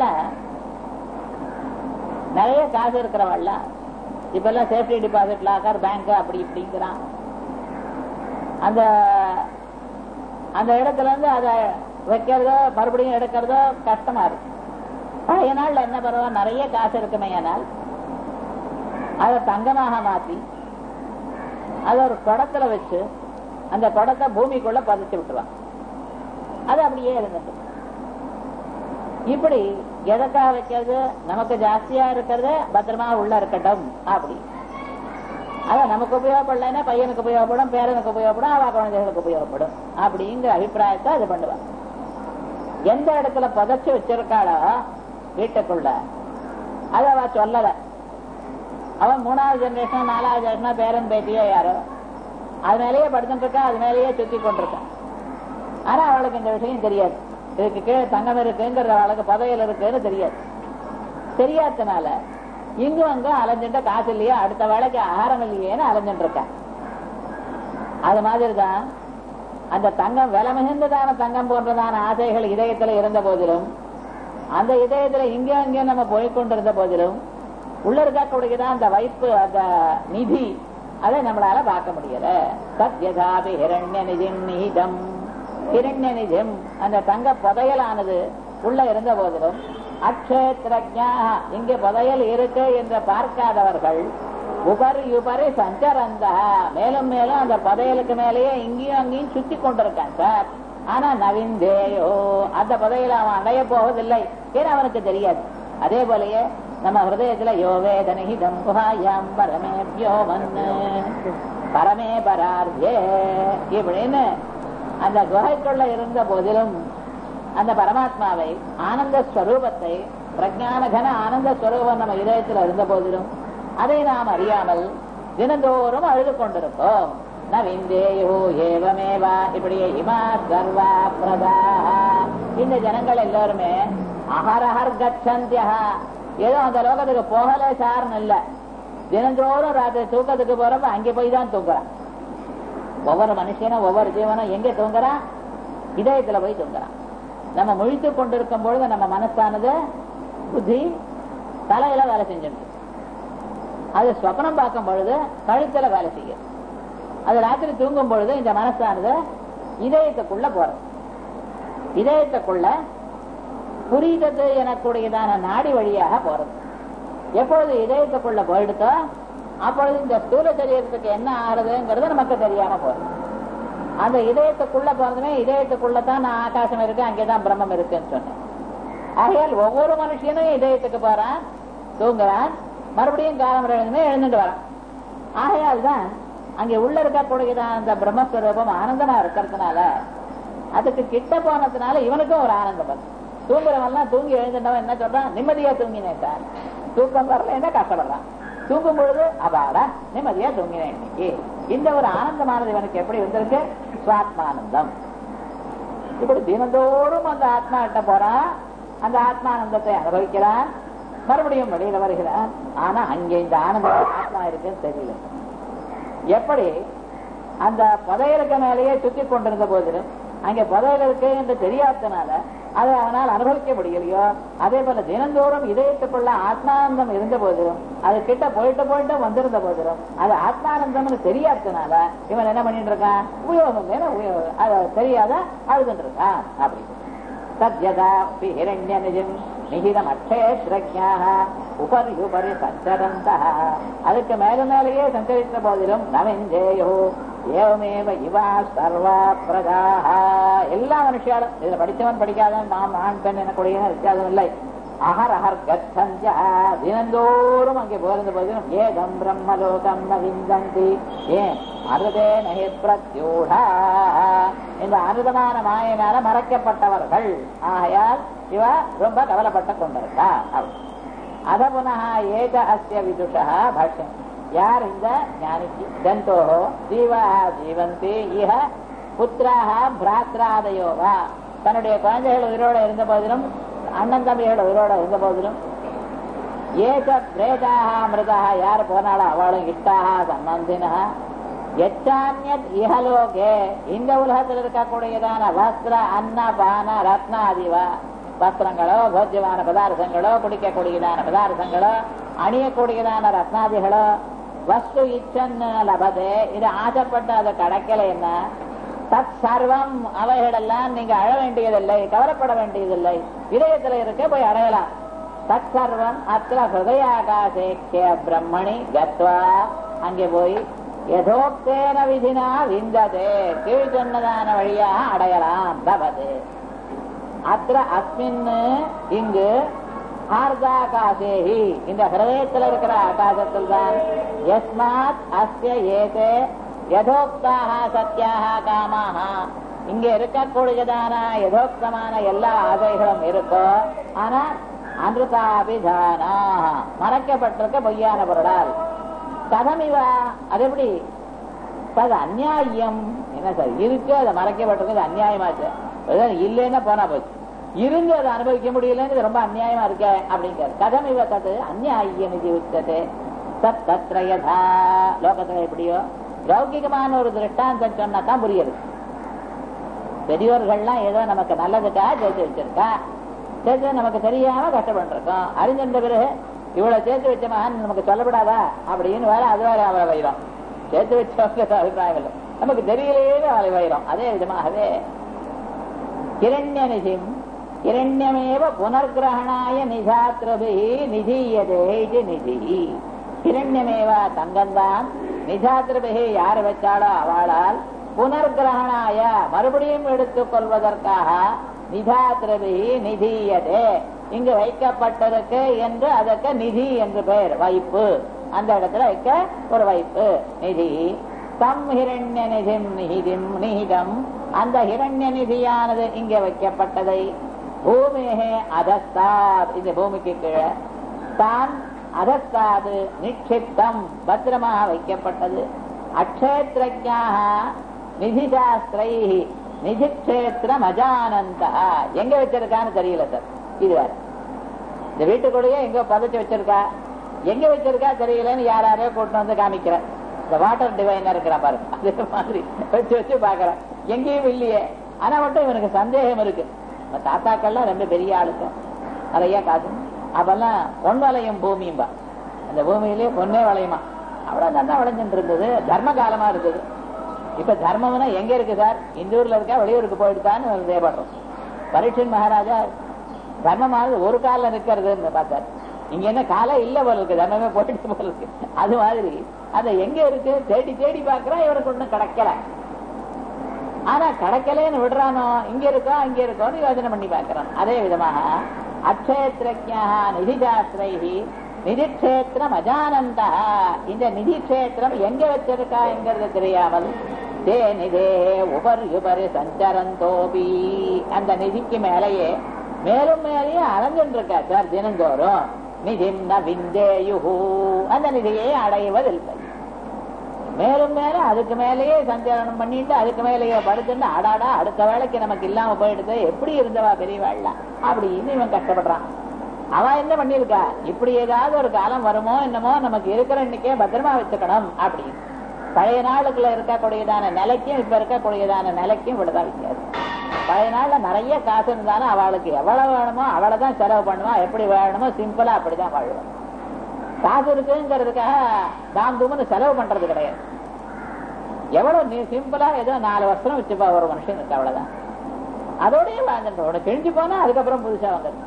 நிறைய காசு இருக்கிறவள்ல இப்ப எல்லாம் சேஃப்டி டிபாசிட் லாக்கர் பேங்க் அப்படி இப்படிங்கிறான். அந்த அந்த இடத்துல இருந்து அதை வைக்கிறதோ மறுபடியும் எடுக்கிறதோ கஷ்டமா இருக்கு. பழைய நாள்ல என்ன பரவாயில்ல நிறைய காசு இருக்குமே ஆனால் அதை தங்கமாக மாற்றி அதை ஒரு குடத்துல வச்சு அந்த குடத்தை பூமிக்குள்ள பதிச்சு விட்டுருவாங்க. அது அப்படியே இருந்தது. இப்படி எதற்காக வைக்கிறது? நமக்கு ஜாஸ்தியா இருக்கிறது பத்திரமா உள்ள இருக்கட்டும். அப்படி அத நமக்கு உபயோகப்படலைன்னா பையனுக்கு உபயோகப்படும், பேரனுக்கு உபயோகப்படும், அவ குழந்தைகளுக்கு உபயோகப்படும் அப்படிங்கிற அபிப்பிராயத்தை அது பண்ணுவாங்க. எந்த இடத்துல புதைச்சு வச்சிருக்காளோ வீட்டுக்குள்ள அது அவ சொல்லல. அவன் மூணாவது ஜெனரேஷன் நாலாவது ஜெனரேஷன் பேரன் பேட்டியோ யாரோ அது மேலேயே படுத்துட்டு இருக்கா, அது மேலேயே சுத்தி கொண்டிருக்கான். ஆனா அவளுக்கு இந்த விஷயம் தெரியாது. இதுக்கு கீழே தங்கம் இருக்குங்கிற அவளுக்கு புதையல் இருக்குன்னு தெரியாது. தெரியாதனால இங்கும் அங்கும் அலைஞ்சுட்ட காசு இல்லையா, அடுத்த வேலைக்கு ஆகாரம் இல்லையேன்னு அலைஞ்சுட்டு இருக்கான். அது மாதிரிதான் அந்த தங்கம் விலை மிகுந்ததான தங்கம் போன்றதான ஆசைகள் இதயத்துல இருந்த போதிலும் அந்த இதயத்துல இங்கேயும் அங்கேயும் நம்ம போய்கொண்டிருந்த போதிலும் உள்ள இருக்கக்கூடியதான் அந்த வைப்பு அந்த நிதி அதை நம்மளால பார்க்க முடியல. சத்யதாபி ஹிரண்ய நிதிம் நிஹிதம். ஹிரண்ய நிதிம் அந்த தங்க புதையலானது உள்ள இருந்த போதிலும் அக்ஷேத்ரஜ்ஞா இங்கே புதையல் இருக்கு என்று பார்க்காதவர்கள் உபரி உபரி சஞ்சரந்தா மேலும் மேலும் அந்த புதையலுக்கு மேலேயே இங்கேயும் அங்கேயும் சுத்தி கொண்டிருக்கான் சார். ஆனா நவிந்தேயோ அந்த புதையல அவன் அடைய போவதில்லை ஏன்னா அவனுக்கு தெரியாது. அதே போலயே நம்ம ஹிருதயத்துல யோவேதனிதம் குஹாயாம் பரமேபியோ மன்னு பரமே பரார்யே இப்படின்னு அந்த குகைக்குள்ள இருந்த போதிலும் அந்த பரமாத்மாவை ஆனந்த ஸ்வரூபத்தை பிரஜானகன ஆனந்த ஸ்வரூபம் நம்ம இதயத்தில் இருந்த போதிலும் அதை நாம் அறியாமல் தினந்தோறும் அழுது கொண்டிருப்போம். நவிந்தேயோ ஏவமேவா இப்படியே இமா சர்வா பிரதா இந்த ஜனங்கள் எல்லாருமே அஹரஹர் கச்சந்தியா ஏதோ அந்த லோகத்துக்கு போகல சார்னு இல்ல, தினந்தோறும் ராத்திரி தூக்கத்துக்கு போறப்ப அங்கே போய் தான் தூங்குறான். ஒவ்வொரு மனுஷனும் ஒவ்வொரு ஜீவனும் எங்கே தூங்குறான்? இதயத்துல போய் தூங்குறான். நம்ம முழித்து கொண்டிருக்கும் பொழுது நம்ம மனசானது புத்தி தலையில வேலை செஞ்சுட்டு அது ஸ்வப்னம் பார்க்கும் பொழுது கழுத்துல வேலை செய்யும். அது ராத்திரி தூங்கும் பொழுது இந்த மனசானது இதயத்துக்குள்ள போறது. இதயத்துக்குள்ள புரிதது எனக்கூடியதான நாடி வழியாக போறது. எப்பொழுது இதயத்துக்குள்ள போயிடுதோ அப்பொழுது இந்த ஸ்தூல சரீரத்துக்கு என்ன ஆறுதுங்கிறது நமக்கு தெரியாம போறது. அந்த இதயத்துக்குள்ள போறதுமே இதயத்துக்குள்ளதான் நான் ஆகாசம் இருக்கு அங்கேதான் பிரம்மம் இருக்குன்னு சொன்னேன். ஆகையால் ஒவ்வொரு மனுஷனும் இதயத்துக்கு போறான், தூங்குறான், மறுபடியும் காலம் எழுதுமே எழுந்துட்டு வரான். ஆகையால் தான் அங்கே உள்ள இருக்கக்கூடியதான் அந்த பிரம்மஸ்வரூபம் ஆனந்தமா இருக்கிறதுனால அதுக்கு கிட்ட போனதுனால இவனுக்கும் ஒரு ஆனந்தம் வருது. தூங்குறவன்லாம் தூங்கி எழுந்துட்டவன் என்ன சொல்றான்? நிம்மதியா தூங்கினேன் சார். தூக்கம் வரல என்ன கஷ்டப்படுறான். தூங்கும் பொழுது அபாடா நிம்மதியா தூங்கினேன் இன்னைக்கு. இந்த ஒரு ஆனந்தமானது இவனுக்கு எப்படி வந்திருக்கு? சுவாத்மானந்தம். இப்படி தினந்தோறும் அந்த ஆத்மா கிட்ட போறான், அந்த ஆத்மானந்தத்தை அனுபவிக்கிறான், மறுபடியும் வெளியில வருகிறான். ஆனா அங்கே இந்த ஆனந்தம் ஆத்மா இருக்குன்னு தெரியல. எப்படி அந்த புதையலுக்கு மேலேயே சுத்தி கொண்டிருந்த போதிலும் அங்கே புதையல் இருக்கு என்று தெரியாதனால அதை அவனால் அனுபவிக்க முடியலையோ, அதே போல தினந்தோறும் இதயத்துக்குள்ள ஆத்மானந்தம் இருந்த போதிலும் அது கிட்ட போயிட்டு போயிட்டு வந்திருந்த போதிலும் அது ஆத்மானந்தம்னு தெரியாதனால இவன் என்ன பண்ணிட்டு இருக்கான்? உபயோகம் அதை தெரியாத அழுதுட்டு இருக்கான். அப்படி சத்யதா ஹிரண்ய நிஜம் நிகிதம் அக்ஷேத்ரஜ்ஞாஹ உபரி உபரி சஞ்சரந்தஹ. அதுக்கு மேல மேலேயே சஞ்சரித்த போதிலும் நவெஞ்சேயோ ஏவமேவ இவா சர்வா பிரஜாஹ. எல்லா மனுஷியாலும் இதுல படித்தவன் படிக்காதவன் நாம் ஆண் பெண் எனக்கூடிய வித்தியாசம் இல்லை. அஹர் அஹர் கச்சஞ்ச தினந்தோறும் அங்கே போகிற போதிலும் ஏதம் பிரம்மலோகம் ந விந்தந்தி. ஏன் அருதே நகி பிரத்யூடா, இந்த அனுதமான மாயினால மறைக்கப்பட்டவர்கள். ஆகையால் இவ ரொம்ப கவலைப்பட்டு கொண்டிருக்கா. அத புனः ஏக அஸ்ய விதுஷா பாஷ்யம். யார் இந்த ஞானிக்கு ஜந்தோ ஜீவா ஜீவந்தி இஹ புத்திராக பிராத்ராதயோவா, தன்னுடைய குழந்தைகள் உயிரோட இருந்த போதிலும் அண்ணன் தம்பியோட உயிரோட இருந்த போதிலும் ஏக பிரேதாக மிருதாக யார் போனாலோ அவளும் இஷ்டாக சம்பந்தினா எச்சான்யத் இஹலோகே இந்த உலகத்தில் இருக்கக்கூடியதான வஸ்திர அன்ன பான ரத்னாதிவா வஸ்திரங்களோ போஜ்யமான பதார்த்தங்களோ குடிக்கக்கூடியதான பதார்த்தங்களோ அணியக்கூடியதான ரத்னாதிகளோ வஸ்து இச்சன் லபதே இது ஆசைப்பட்டு அதை கிடைக்கலைன்னா தத் சர்வம் அவைகளெல்லாம் நீங்க அழ வேண்டியதில்லை, கவலைப்பட வேண்டியதில்லை, இதயத்துல இருக்க போய் அடையலாம். தத் சர்வம் அத்திர ஹிருதயாகாசேக்கிய பிரம்மணி கத்வா அங்கே போய் யதோக்தேன விதினா விந்ததே கீழ் சொன்னதான வழியாக அடையலாம். பவது அத்திர அஸ்மின் இங்கு ஆர்தாகாசேஹி இந்த ஹிருதயத்தில் இருக்கிற ஆகாசத்தில் தான் யஸ்மாத் அஸ்ய ஏதே யதோக்தாக சத்யாக காமாக இங்க இருக்கக்கூடியதான யதோக்தமான எல்லா ஆசைகளும் இருக்கோ. ஆனா அமிர்தாபிதானா மறைக்கப்பட்டிருக்க பொய்யான பொருளால். கதமிவா அது எப்படி? அது அந்நியாயம். என்ன சார் இருக்கு அதை மறைக்கப்பட்டிருக்கு, அந்நியாயமாச்சு. இல்லைன்னா போனா போச்சு, இருந்து அதை அனுபவிக்க முடியலன்னு ரொம்ப அந்நியாயமா இருக்க அப்படிங்கிற. கதமிவ தது அந்நியாயம் இது உச்சது சத் தத்ரயதா. லோகத்துல எப்படியோ லௌகிகமான ஒரு திருஷ்டாந்தம் சொன்னாதான் புரியுது. பெரியோர்கள்லாம் ஏதோ நமக்கு நல்லதுக்காக சேர்த்து வச்சிருக்கா, சேர்த்து நமக்கு தெரியாம கஷ்டப்பட்டிருக்கோம். அறிஞ்சின்ற பிறகு இவ்வளவு சேர்த்து வச்ச மகன் நமக்கு சொல்லப்படாதா அப்படின்னு வேற அது வேற அவளை வைரம். சேர்த்து வச்சவங்க அபிப்பிராயம் இல்லை, நமக்கு தெரியலையே அவளை வைரம். அதே விதமாகவே கிரண்ய நிதிம் கிரண்யமேவ புனர்கிரகணாய நிஜாத்ரபி நிதியதே இது நிதி. கிரண்யமேவா தங்கம்தான், நிஜாத்ரபிகி யார் வச்சாலோ அவளால் புனர்கிரகணாய மறுபடியும் எடுத்துக் கொள்வதற்காக நிஜாத்ரபிகி நிதியதே இங்கு வைக்கப்பட்டிருக்கு என்று அதற்கு நிதி என்று பெயர். வைப்பு அந்த இடத்துல வைக்க ஒரு வைப்பு நிதி. தம் ஹிரண்ய நிதிம் நிகிதம் நிகிதம் அந்த ஹிரண்ய நிதியானது இங்கே வைக்கப்பட்டதை பூமியே அதஸ்தாத் இந்த பூமிக்கு கீழே தான் அதஸ்தாது நிக்ஷிப்தம் பத்திரமாக வைக்கப்பட்டது. அக்ஷேத்ரஜ்ஞாஹ நிதிசாஸ்திரை நிதிக்ஷேத்திரம் அஜானந்தா எங்க வச்சிருக்கான்னு தெரியல சார். இது வேற இந்த வீட்டுக்குள்ளேயே எங்க பதச்சு வச்சிருக்கா, எங்க வச்சிருக்கா தெரியலன்னு யாராரோ கூட்டு வந்து காமிக்கிற. இந்த வாட்டர் டிவைனர் இருக்கிற பாருங்க, அதே மாதிரி வச்சு வச்சு பாக்குறேன், எங்கேயும் இல்லையே. ஆனா மட்டும் இவனுக்கு சந்தேகம் இருக்கு. தாத்தாக்கள்லாம் ரெண்டு பெரிய ஆளுக்கும் நிறைய காசு. அப்பெல்லாம் பொன் வளையும் பூமியும்பா, அந்த பூமியிலேயே பொன்னே வளையுமா, அவ்வளவு நல்லா விளைஞ்சிட்டு இருந்தது. தர்ம காலமா இருக்குது. இப்ப தர்மம்னா எங்க இருக்கு சார்? இந்த ஊர்ல இருக்கா வெளியூருக்கு போயிட்டுதான்னு தேவைப்படுறோம். பரீட்சன் மகாராஜா தர்மமானது ஒரு காலம் இருக்கிறதுன்னு பார்த்தார். இங்க என்ன காலம் இல்ல போல இருக்கு, தர்மமே போயிட்டு போல இருக்கு. அது மாதிரி அதை எங்க இருக்கு தேடி தேடி பாக்குறா, இவனுக்கு ஒண்ணும் கிடைக்கல. ஆனா கிடைக்கலன்னு விடுறானோ, இங்க இருக்கோ அங்க இருக்கோன்னு யோசனை பண்ணி பாக்குறான். அதே விதமாக அக்ஷேத்ரஜ்ஞா நிதிசாஸ்திரைஹி நிதிக்ஷேத்திரம் அஜானந்தா இந்த நிதிக்ஷேத்திரம் எங்க வச்சிருக்கா என்கிறது தெரியாமல் தே நிதே உபர் உபரி சஞ்சரந்தோபி அந்த நிதிக்கு மேலேயே மேலும் மேலேயே அலைஞ்சுட்டு இருக்கா சார் தினந்தோறும். நிதிம் ந விந்தேயுஹு அந்த நிதியை அடைவதில்லை. மேலும் மேல அதுக்கு மேலேயே சஞ்சரணம் பண்ணிட்டு அதுக்கு மேலேயே படுத்துட்டு அடாடா அடுத்த வேலைக்கு நமக்கு இல்லாம போயிடுது, எப்படி இருந்தவா பெரியவாள்லாம் அப்படின்னு இவன் கஷ்டப்படுறான். அவன் என்ன பண்ணிருக்கா, இப்படி ஏதாவது ஒரு காலம் வருமோ என்னமோ நமக்கு இருக்கிற இன்னைக்கே பத்திரமா வச்சுக்கணும் அப்படின்னு. பழைய நாளுக்குள்ள இருக்கக்கூடியதான நிலைக்கும் இப்ப இருக்கக்கூடியதான நிலைக்கும் இவ்வளவுதான் வித்தியாசம். பழைய நாள்ல நிறைய காசு இருந்தாலும் அவளுக்கு எவ்வளவு வேணுமோ அவ்வளவுதான் செலவு பண்ணுவான், எப்படி வேணுமோ சிம்பிளா அப்படிதான் வாழ்வான். காசு இருக்குங்கிறதுக்காக தாம் தூம்னு செலவு பண்றது கிடையாது. எவ்வளவு நீ சிம்பிளா ஏதோ நாலு வருஷம் வச்சுப்பா ஒரு மனுஷன் இருக்கு, அவ்வளவுதான். அதோடய வாழ்ந்துட்டு கிழிஞ்சு போனா அதுக்கப்புறம் புதுசா வந்துடும்.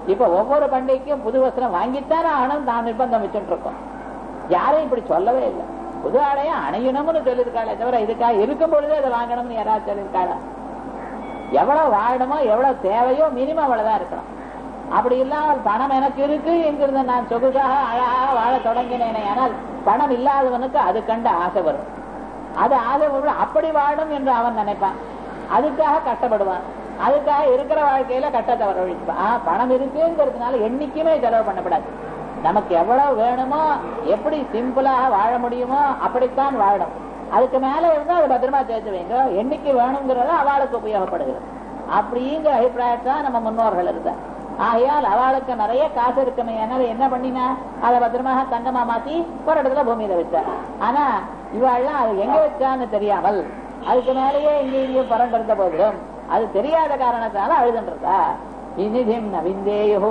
இப்ப ஒவ்வொரு பண்டிகைக்கும் புது வஸ்திரம் வாங்கித்தானே ஆகணும் தான் நிர்பந்தம் வச்சுட்டு இருக்கோம். யாரும் இப்படி சொல்லவே இல்லை. புது ஆடையா அணையணும்னு சொல்லியிருக்காளே தவிர இதுக்காக இருக்கும் பொழுதே அதை வாங்கணும்னு யாராவது சொல்லியிருக்காளா? எவ்வளவு வாழணுமோ எவ்வளவு தேவையோ மினிமம் அவ்வளவுதான் இருக்கணும். அப்படி இல்லாமல் பணம் எனக்கு இருக்கு என்கிறது நான் சொகுசாக அழகாக வாழ தொடங்கினேனே. ஆனால் பணம் இல்லாதவனுக்கு அது கண்டு ஆசை வரும். அது ஆசை வரும், அப்படி வாழும் என்று அவன் நினைப்பான். அதுக்காக கஷ்டப்படுவான். அதுக்காக இருக்கிற வாழ்க்கையில கஷ்டத்தை வரவழைப்பான். பணம் இருக்குங்கிறதுனால என்னைக்குமே செலவு பண்ணப்படாது. நமக்கு எவ்வளவு வேணுமோ எப்படி சிம்பிளாக வாழ முடியுமோ அப்படித்தான் வாழணும். அதுக்கு மேல இருந்தா அது பத்திரமா சேர்த்து வைங்க. என்னைக்கு வேணுங்கிறத அவளுக்கு உபயோகப்படுகிறது. அப்படிங்கிற அபிப்பிராயத்தான் நம்ம முன்னோர்கள் இருந்தா. ஆகையால் அவளுக்கு நிறைய காசு இருக்குமே, அதனால என்ன பண்ணினா அதை பத்திரமாக தங்கமா மாத்தி ஒரு இடத்துல பூமியில வச்சார். ஆனா இவாள்லாம் அது எங்க வச்சான்னு தெரியாமல் அதுக்கு மேலேயே இங்க இங்கேயும் பரண்டிருந்த போதிலும் அது தெரியாத காரணத்தினால அழுதுன்றதா. இனிதிம் நவிந்தேயோ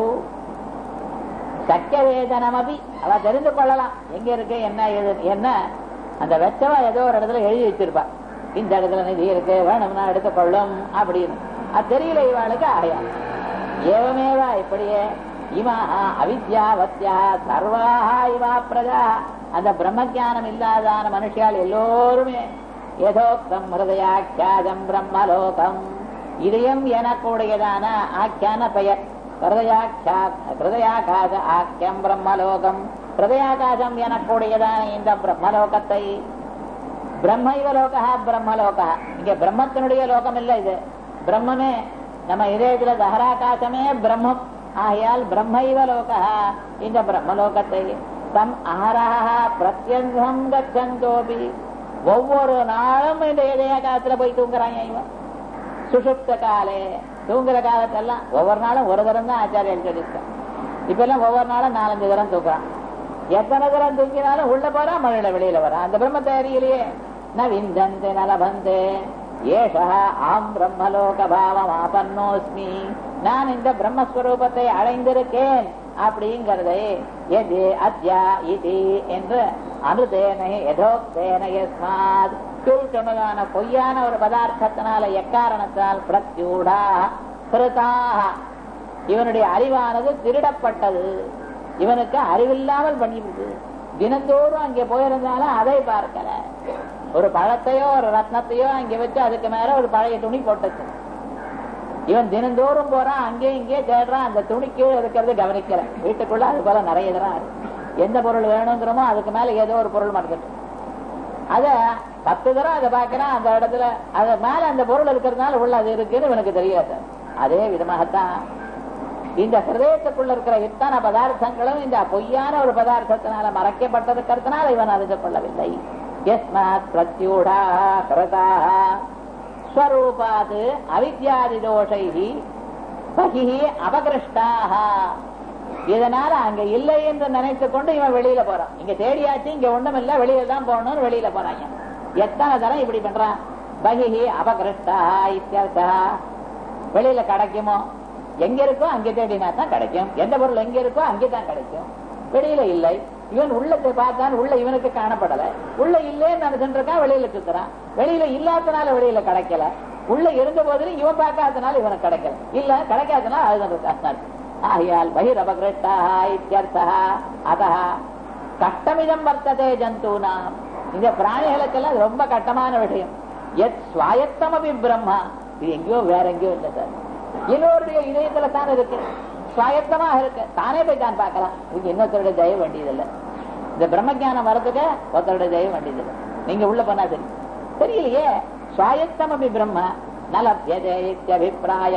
சக்கிய வேதனம் அபி அவ தெரிந்து கொள்ளலாம் எங்க இருக்கு என்ன என்ன. அந்த வெச்சவா ஏதோ ஒரு இடத்துல எழுதி வச்சிருப்பா, இந்த இடத்துல நிதி இருக்கு வேணும்னா எடுத்துக்கொள்ளும் அப்படின்னு. அது தெரியல இவாளுக்கு. ஆயா ஏவமேவா இப்படியே இமா அவித்யாவத்யா சர்வாஹா இவா பிரஜா அந்த பிரம்மஜானம் இல்லாதான மனுஷியால் எல்லோருமே யதோக்தம் ஹிருதயாக்கியாஜம் பிரம்மலோகம் இதயம் எனக்கூடியதான ஆக்கியான பெயர் ஹிருதயாக்கியா ஹிருதயாகாச ஆக்கியம் பிரம்மலோகம் ஹிருதயாகாசம் எனக்கூடியதான இந்த பிரம்மலோகத்தை பிரம்மைவ லோகா பிரம்மலோகா இங்க பிரம்மத்தினுடைய லோகம் இல்லை, இது பிரம்மமே நம்ம இதயத்துல தஹராகாசமே பிரம்மம். ஆகையால் பிரம்மைவ லோகா இந்த பிரம்மலோகத்தை தம் ஆஹரஹா பிரத்யங்கம் கச்சந்தோபி ஒவ்வொரு நாளும் இந்த இதயகாலத்துல போய் தூங்குறாங்க இவன். சுஷுப்த காலே தூங்குற காலத்தெல்லாம் ஒவ்வொரு நாளும் ஒரு தரம் தான் ஆச்சாரியன் சொல்லியிருக்கான். இப்ப எல்லாம் ஒவ்வொரு நாளும் நாலஞ்சு தரம் தூக்குறான். எத்தனை தரம் தூக்கினாலும் உள்ள போறா மழையில வெளியில வரான். அந்த பிரம்ம தயாரியிலேயே ந விந்தந்தே நலபந்தே ஏஷா ஆம் பிரம்மலோக பாவம் ஆபன்னோஸ்மி நான் இந்த பிரம்மஸ்வரூபத்தை அடைந்திருக்கேன் அப்படிங்கிறதை எது அத்யா இது என்று அனுதேனை யதோக்தேன யஸ்மாத் சொன்னதான பொய்யான ஒரு பதார்த்தத்தினால எக்காரணத்தால் பிரத்யூடா கிருதாக இவனுடைய அறிவானது திருடப்பட்டது. இவனுக்கு அறிவில்லாமல் பண்ணிவிடுது. தினந்தோறும் அங்கே போயிருந்தாலும் அதை பார்க்கல. ஒரு பழத்தையோ ஒரு ரத்னத்தையோ அங்கே வச்சு அதுக்கு மேல ஒரு பழைய துணி போட்டுச்சு. இவன் தினந்தோறும் போறான், அங்கேயும் இங்கே தேடுறான். அந்த துணிக்கு இருக்கிறது கவனிக்கல. வீட்டுக்குள்ள அது போல நிறைய தரம் எந்த பொருள் வேணுங்கிறோமோ அதுக்கு மேல ஏதோ ஒரு பொருள் மறந்துட்டு அத பத்து தரம் அதை பார்க்கிறான். அந்த இடத்துல அது மேல அந்த பொருள் இருக்கிறதுனால உள்ள அது இருக்குன்னு இவனுக்கு தெரியாது. அதே விதமாகத்தான் இந்த ஹிருதயத்துக்குள்ள இருக்கிற இத்தனை பதார்த்தங்களும் இந்த பொய்யான ஒரு பதார்த்தத்தினால மறைக்கப்பட்டிருக்கிறதுனால இவன் அறிந்து கொள்ளவில்லை. யஸ்மாத் பிரத்யூடா கிருதாக ஸ்வரூபாத் அவித்யாதி தோஷைஹி பகிஹி அபகிருஷ்டாஹ இதனால அங்க இல்லை என்று நினைத்துக் கொண்டு இவன் வெளியில போறான். இங்க தேடியாச்சு, இங்க ஒண்ணும் இல்ல, வெளியில தான் போகணும்னு வெளியில போறாங்க. எத்தனை தரம் இப்படி பண்றான். பகிஹி அபகிருஷ்டாஹ இத்யர்த்தா வெளியில கிடைக்குமோ எங்க இருக்கோ அங்கே தேடினா தான் கிடைக்கும். எந்த பொருள் எங்க இருக்கோ அங்கேதான் கிடைக்கும். வெளியில இல்லை. இவன் உள்ளத்தை பார்த்தான், உள்ள இவனுக்கு காணப்படல. உள்ள இல்லேன்னு நினைச்சுட்டு இருக்கான், வெளியில சுத்துறான். வெளியில இல்லாதனால வெளியில கிடைக்கல. உள்ள இருந்த போதிலும் இவன் பார்க்காதனால இவனுக்கு கிடைக்கல. இல்ல கிடைக்காதனால அதுதான். ஆகையால் பகிர் அபகிருஷ்டா இத்யர்த்தா அதா கஷ்டமிதம் வர்த்ததே ஜந்தூனாம் இந்த பிராணிகளுக்கெல்லாம் ரொம்ப கஷ்டமான விஷயம். எத் ஸ்வாயத்தமபி பிரம்மா இது எங்கேயோ வேற எங்கேயோ இல்லை சார். எல்லோருடைய இதயத்துல தான் இருக்கு, சுவாயத்தமாக இருக்கு. தானே போய் தான் பார்க்கலாம். இதுக்கு இன்னொருத்தருடைய தயவு வேண்டியதில்லை. இந்த பிரம்மஜானம் வரதுக்கு ஒருத்தருடைய தயவு வேண்டியதில்லை. நீங்க உள்ள போனா சரி தெரியலையே. சுவாயத்தமபி பிரம்ம நலப்யதே இத்யபிப்ராய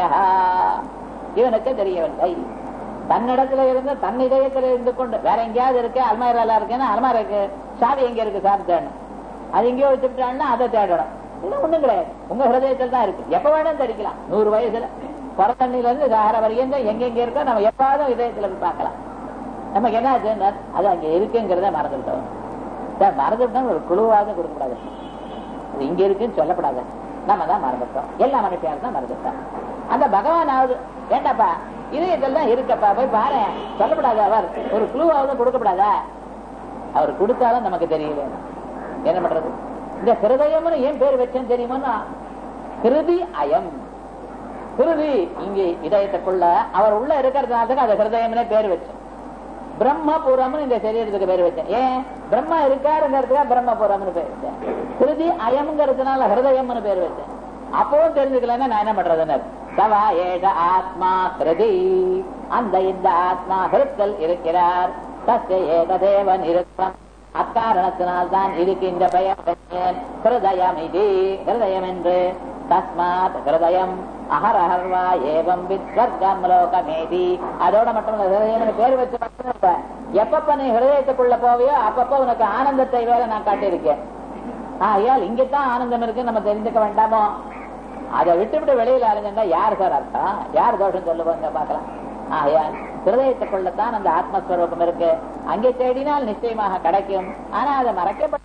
இவனுக்கு தெரியவில்லை. தன்னிடத்துல இருந்து தன் இதயத்துல இருந்து கொண்டு வேற எங்கேயாவது இருக்கு, அல்மாரில இருக்குன்னா அல்மாரிக்கு சாவி எங்க இருக்கு சார் தேடணும். அது எங்கேயோ வச்சுட்டான்னா அதை தேடணும். இது ஒண்ணும் கிடையாது, உங்க ஹிருதயத்தில் தான் இருக்கு. எப்ப வேணும் தெரிக்கலாம். நூறு வயசுல புறத்தண்ணில இருந்து சார வரைக்கும் எங்கெங்க இருக்கோ நம்ம எப்பாவது இதயத்துல போய் பார்க்கலாம். நமக்கு என்ன ஆச்சு, அது அங்க இருக்குங்கிறத மறந்துவிட்டோம். மறந்துவிட்டோம் ஒரு குழுவாவது கொடுக்கக்கூடாது. அது இங்க இருக்குன்னு சொல்லப்படாது. நம்ம தான் மறந்துட்டோம். எல்லா மனுஷியாரும் தான் மறந்துட்டோம். அந்த பகவான் ஆகுது ஏண்டாப்பா இதயத்தில் தான் இருக்கப்பா போய் பாரு சொல்லப்படாது. அவர் ஒரு குழுவாவது கொடுக்கப்படாதா? அவர் கொடுத்தாலும் நமக்கு தெரியல. என்ன பண்றது? இந்த ஹிருதயம்னு ஏன் பேர் வச்சேன்னு தெரியுமா? ஹிருதி அயம் குருதி இங்க இதயத்துக்குள்ள அவர் உள்ள இருக்கிறதுனால அது ஹிருதயம்னே பேர் வச்சேன். பிரம்மபுரம்னு இந்த சரீரத்துக்கு பேர் வச்சேன். ஏன் பிரம்மா இருக்காருங்கிறதுக்காக பிரம்மபுரம்னு பேர் வச்சேன். குருதி அயம்ங்கிறதுனால ஹிருதயம்னு பேர் வச்சேன். அப்பவும் தெரிஞ்சுக்கலன்னா நான் என்ன பண்றதுன்னு சவா ஏஷ ஆத்மா ஹிருதி, அந்த இந்த ஆத்மா ஹிருத்தல் இருக்கிறார். தஸ்ய ஏகதேவ நிருத்தம், அக்காரணத்தினால்தான் இதுக்கு இந்த பெயர் ஹிருதயம். இது ஹிருதயம் என்று. தஸ்மாத் ஹிருதயம் அஹரஹர்வா ஏவம் வித்வர்க்கம் லோகமேதி. அதோட மட்டும் ஹிருதயம் பேர் வச்சு மட்டும் எப்பப்ப நீ ஹிருதயத்துக்குள்ள போவியோ அப்பப்ப உனக்கு ஆனந்தத்தை வேற நான் காட்டியிருக்கேன். ஆகையால் இங்கத்தான் ஆனந்தம் இருக்கு நம்ம தெரிஞ்சுக்க வேண்டாமோ? அதை விட்டு விட்டு வெளியில அலைஞ்சா யார் சார் அர்த்தம், யார் தோஷம் சொல்லுவாங்க பார்க்கலாம். ஆகையால் ஹிருதயத்துக்குள்ளத்தான் அந்த ஆத்மஸ்வரூபம் இருக்கு. அங்கே தேடினால் நிச்சயமாக கிடைக்கும். ஆனா அதை மறைக்கப்பட்ட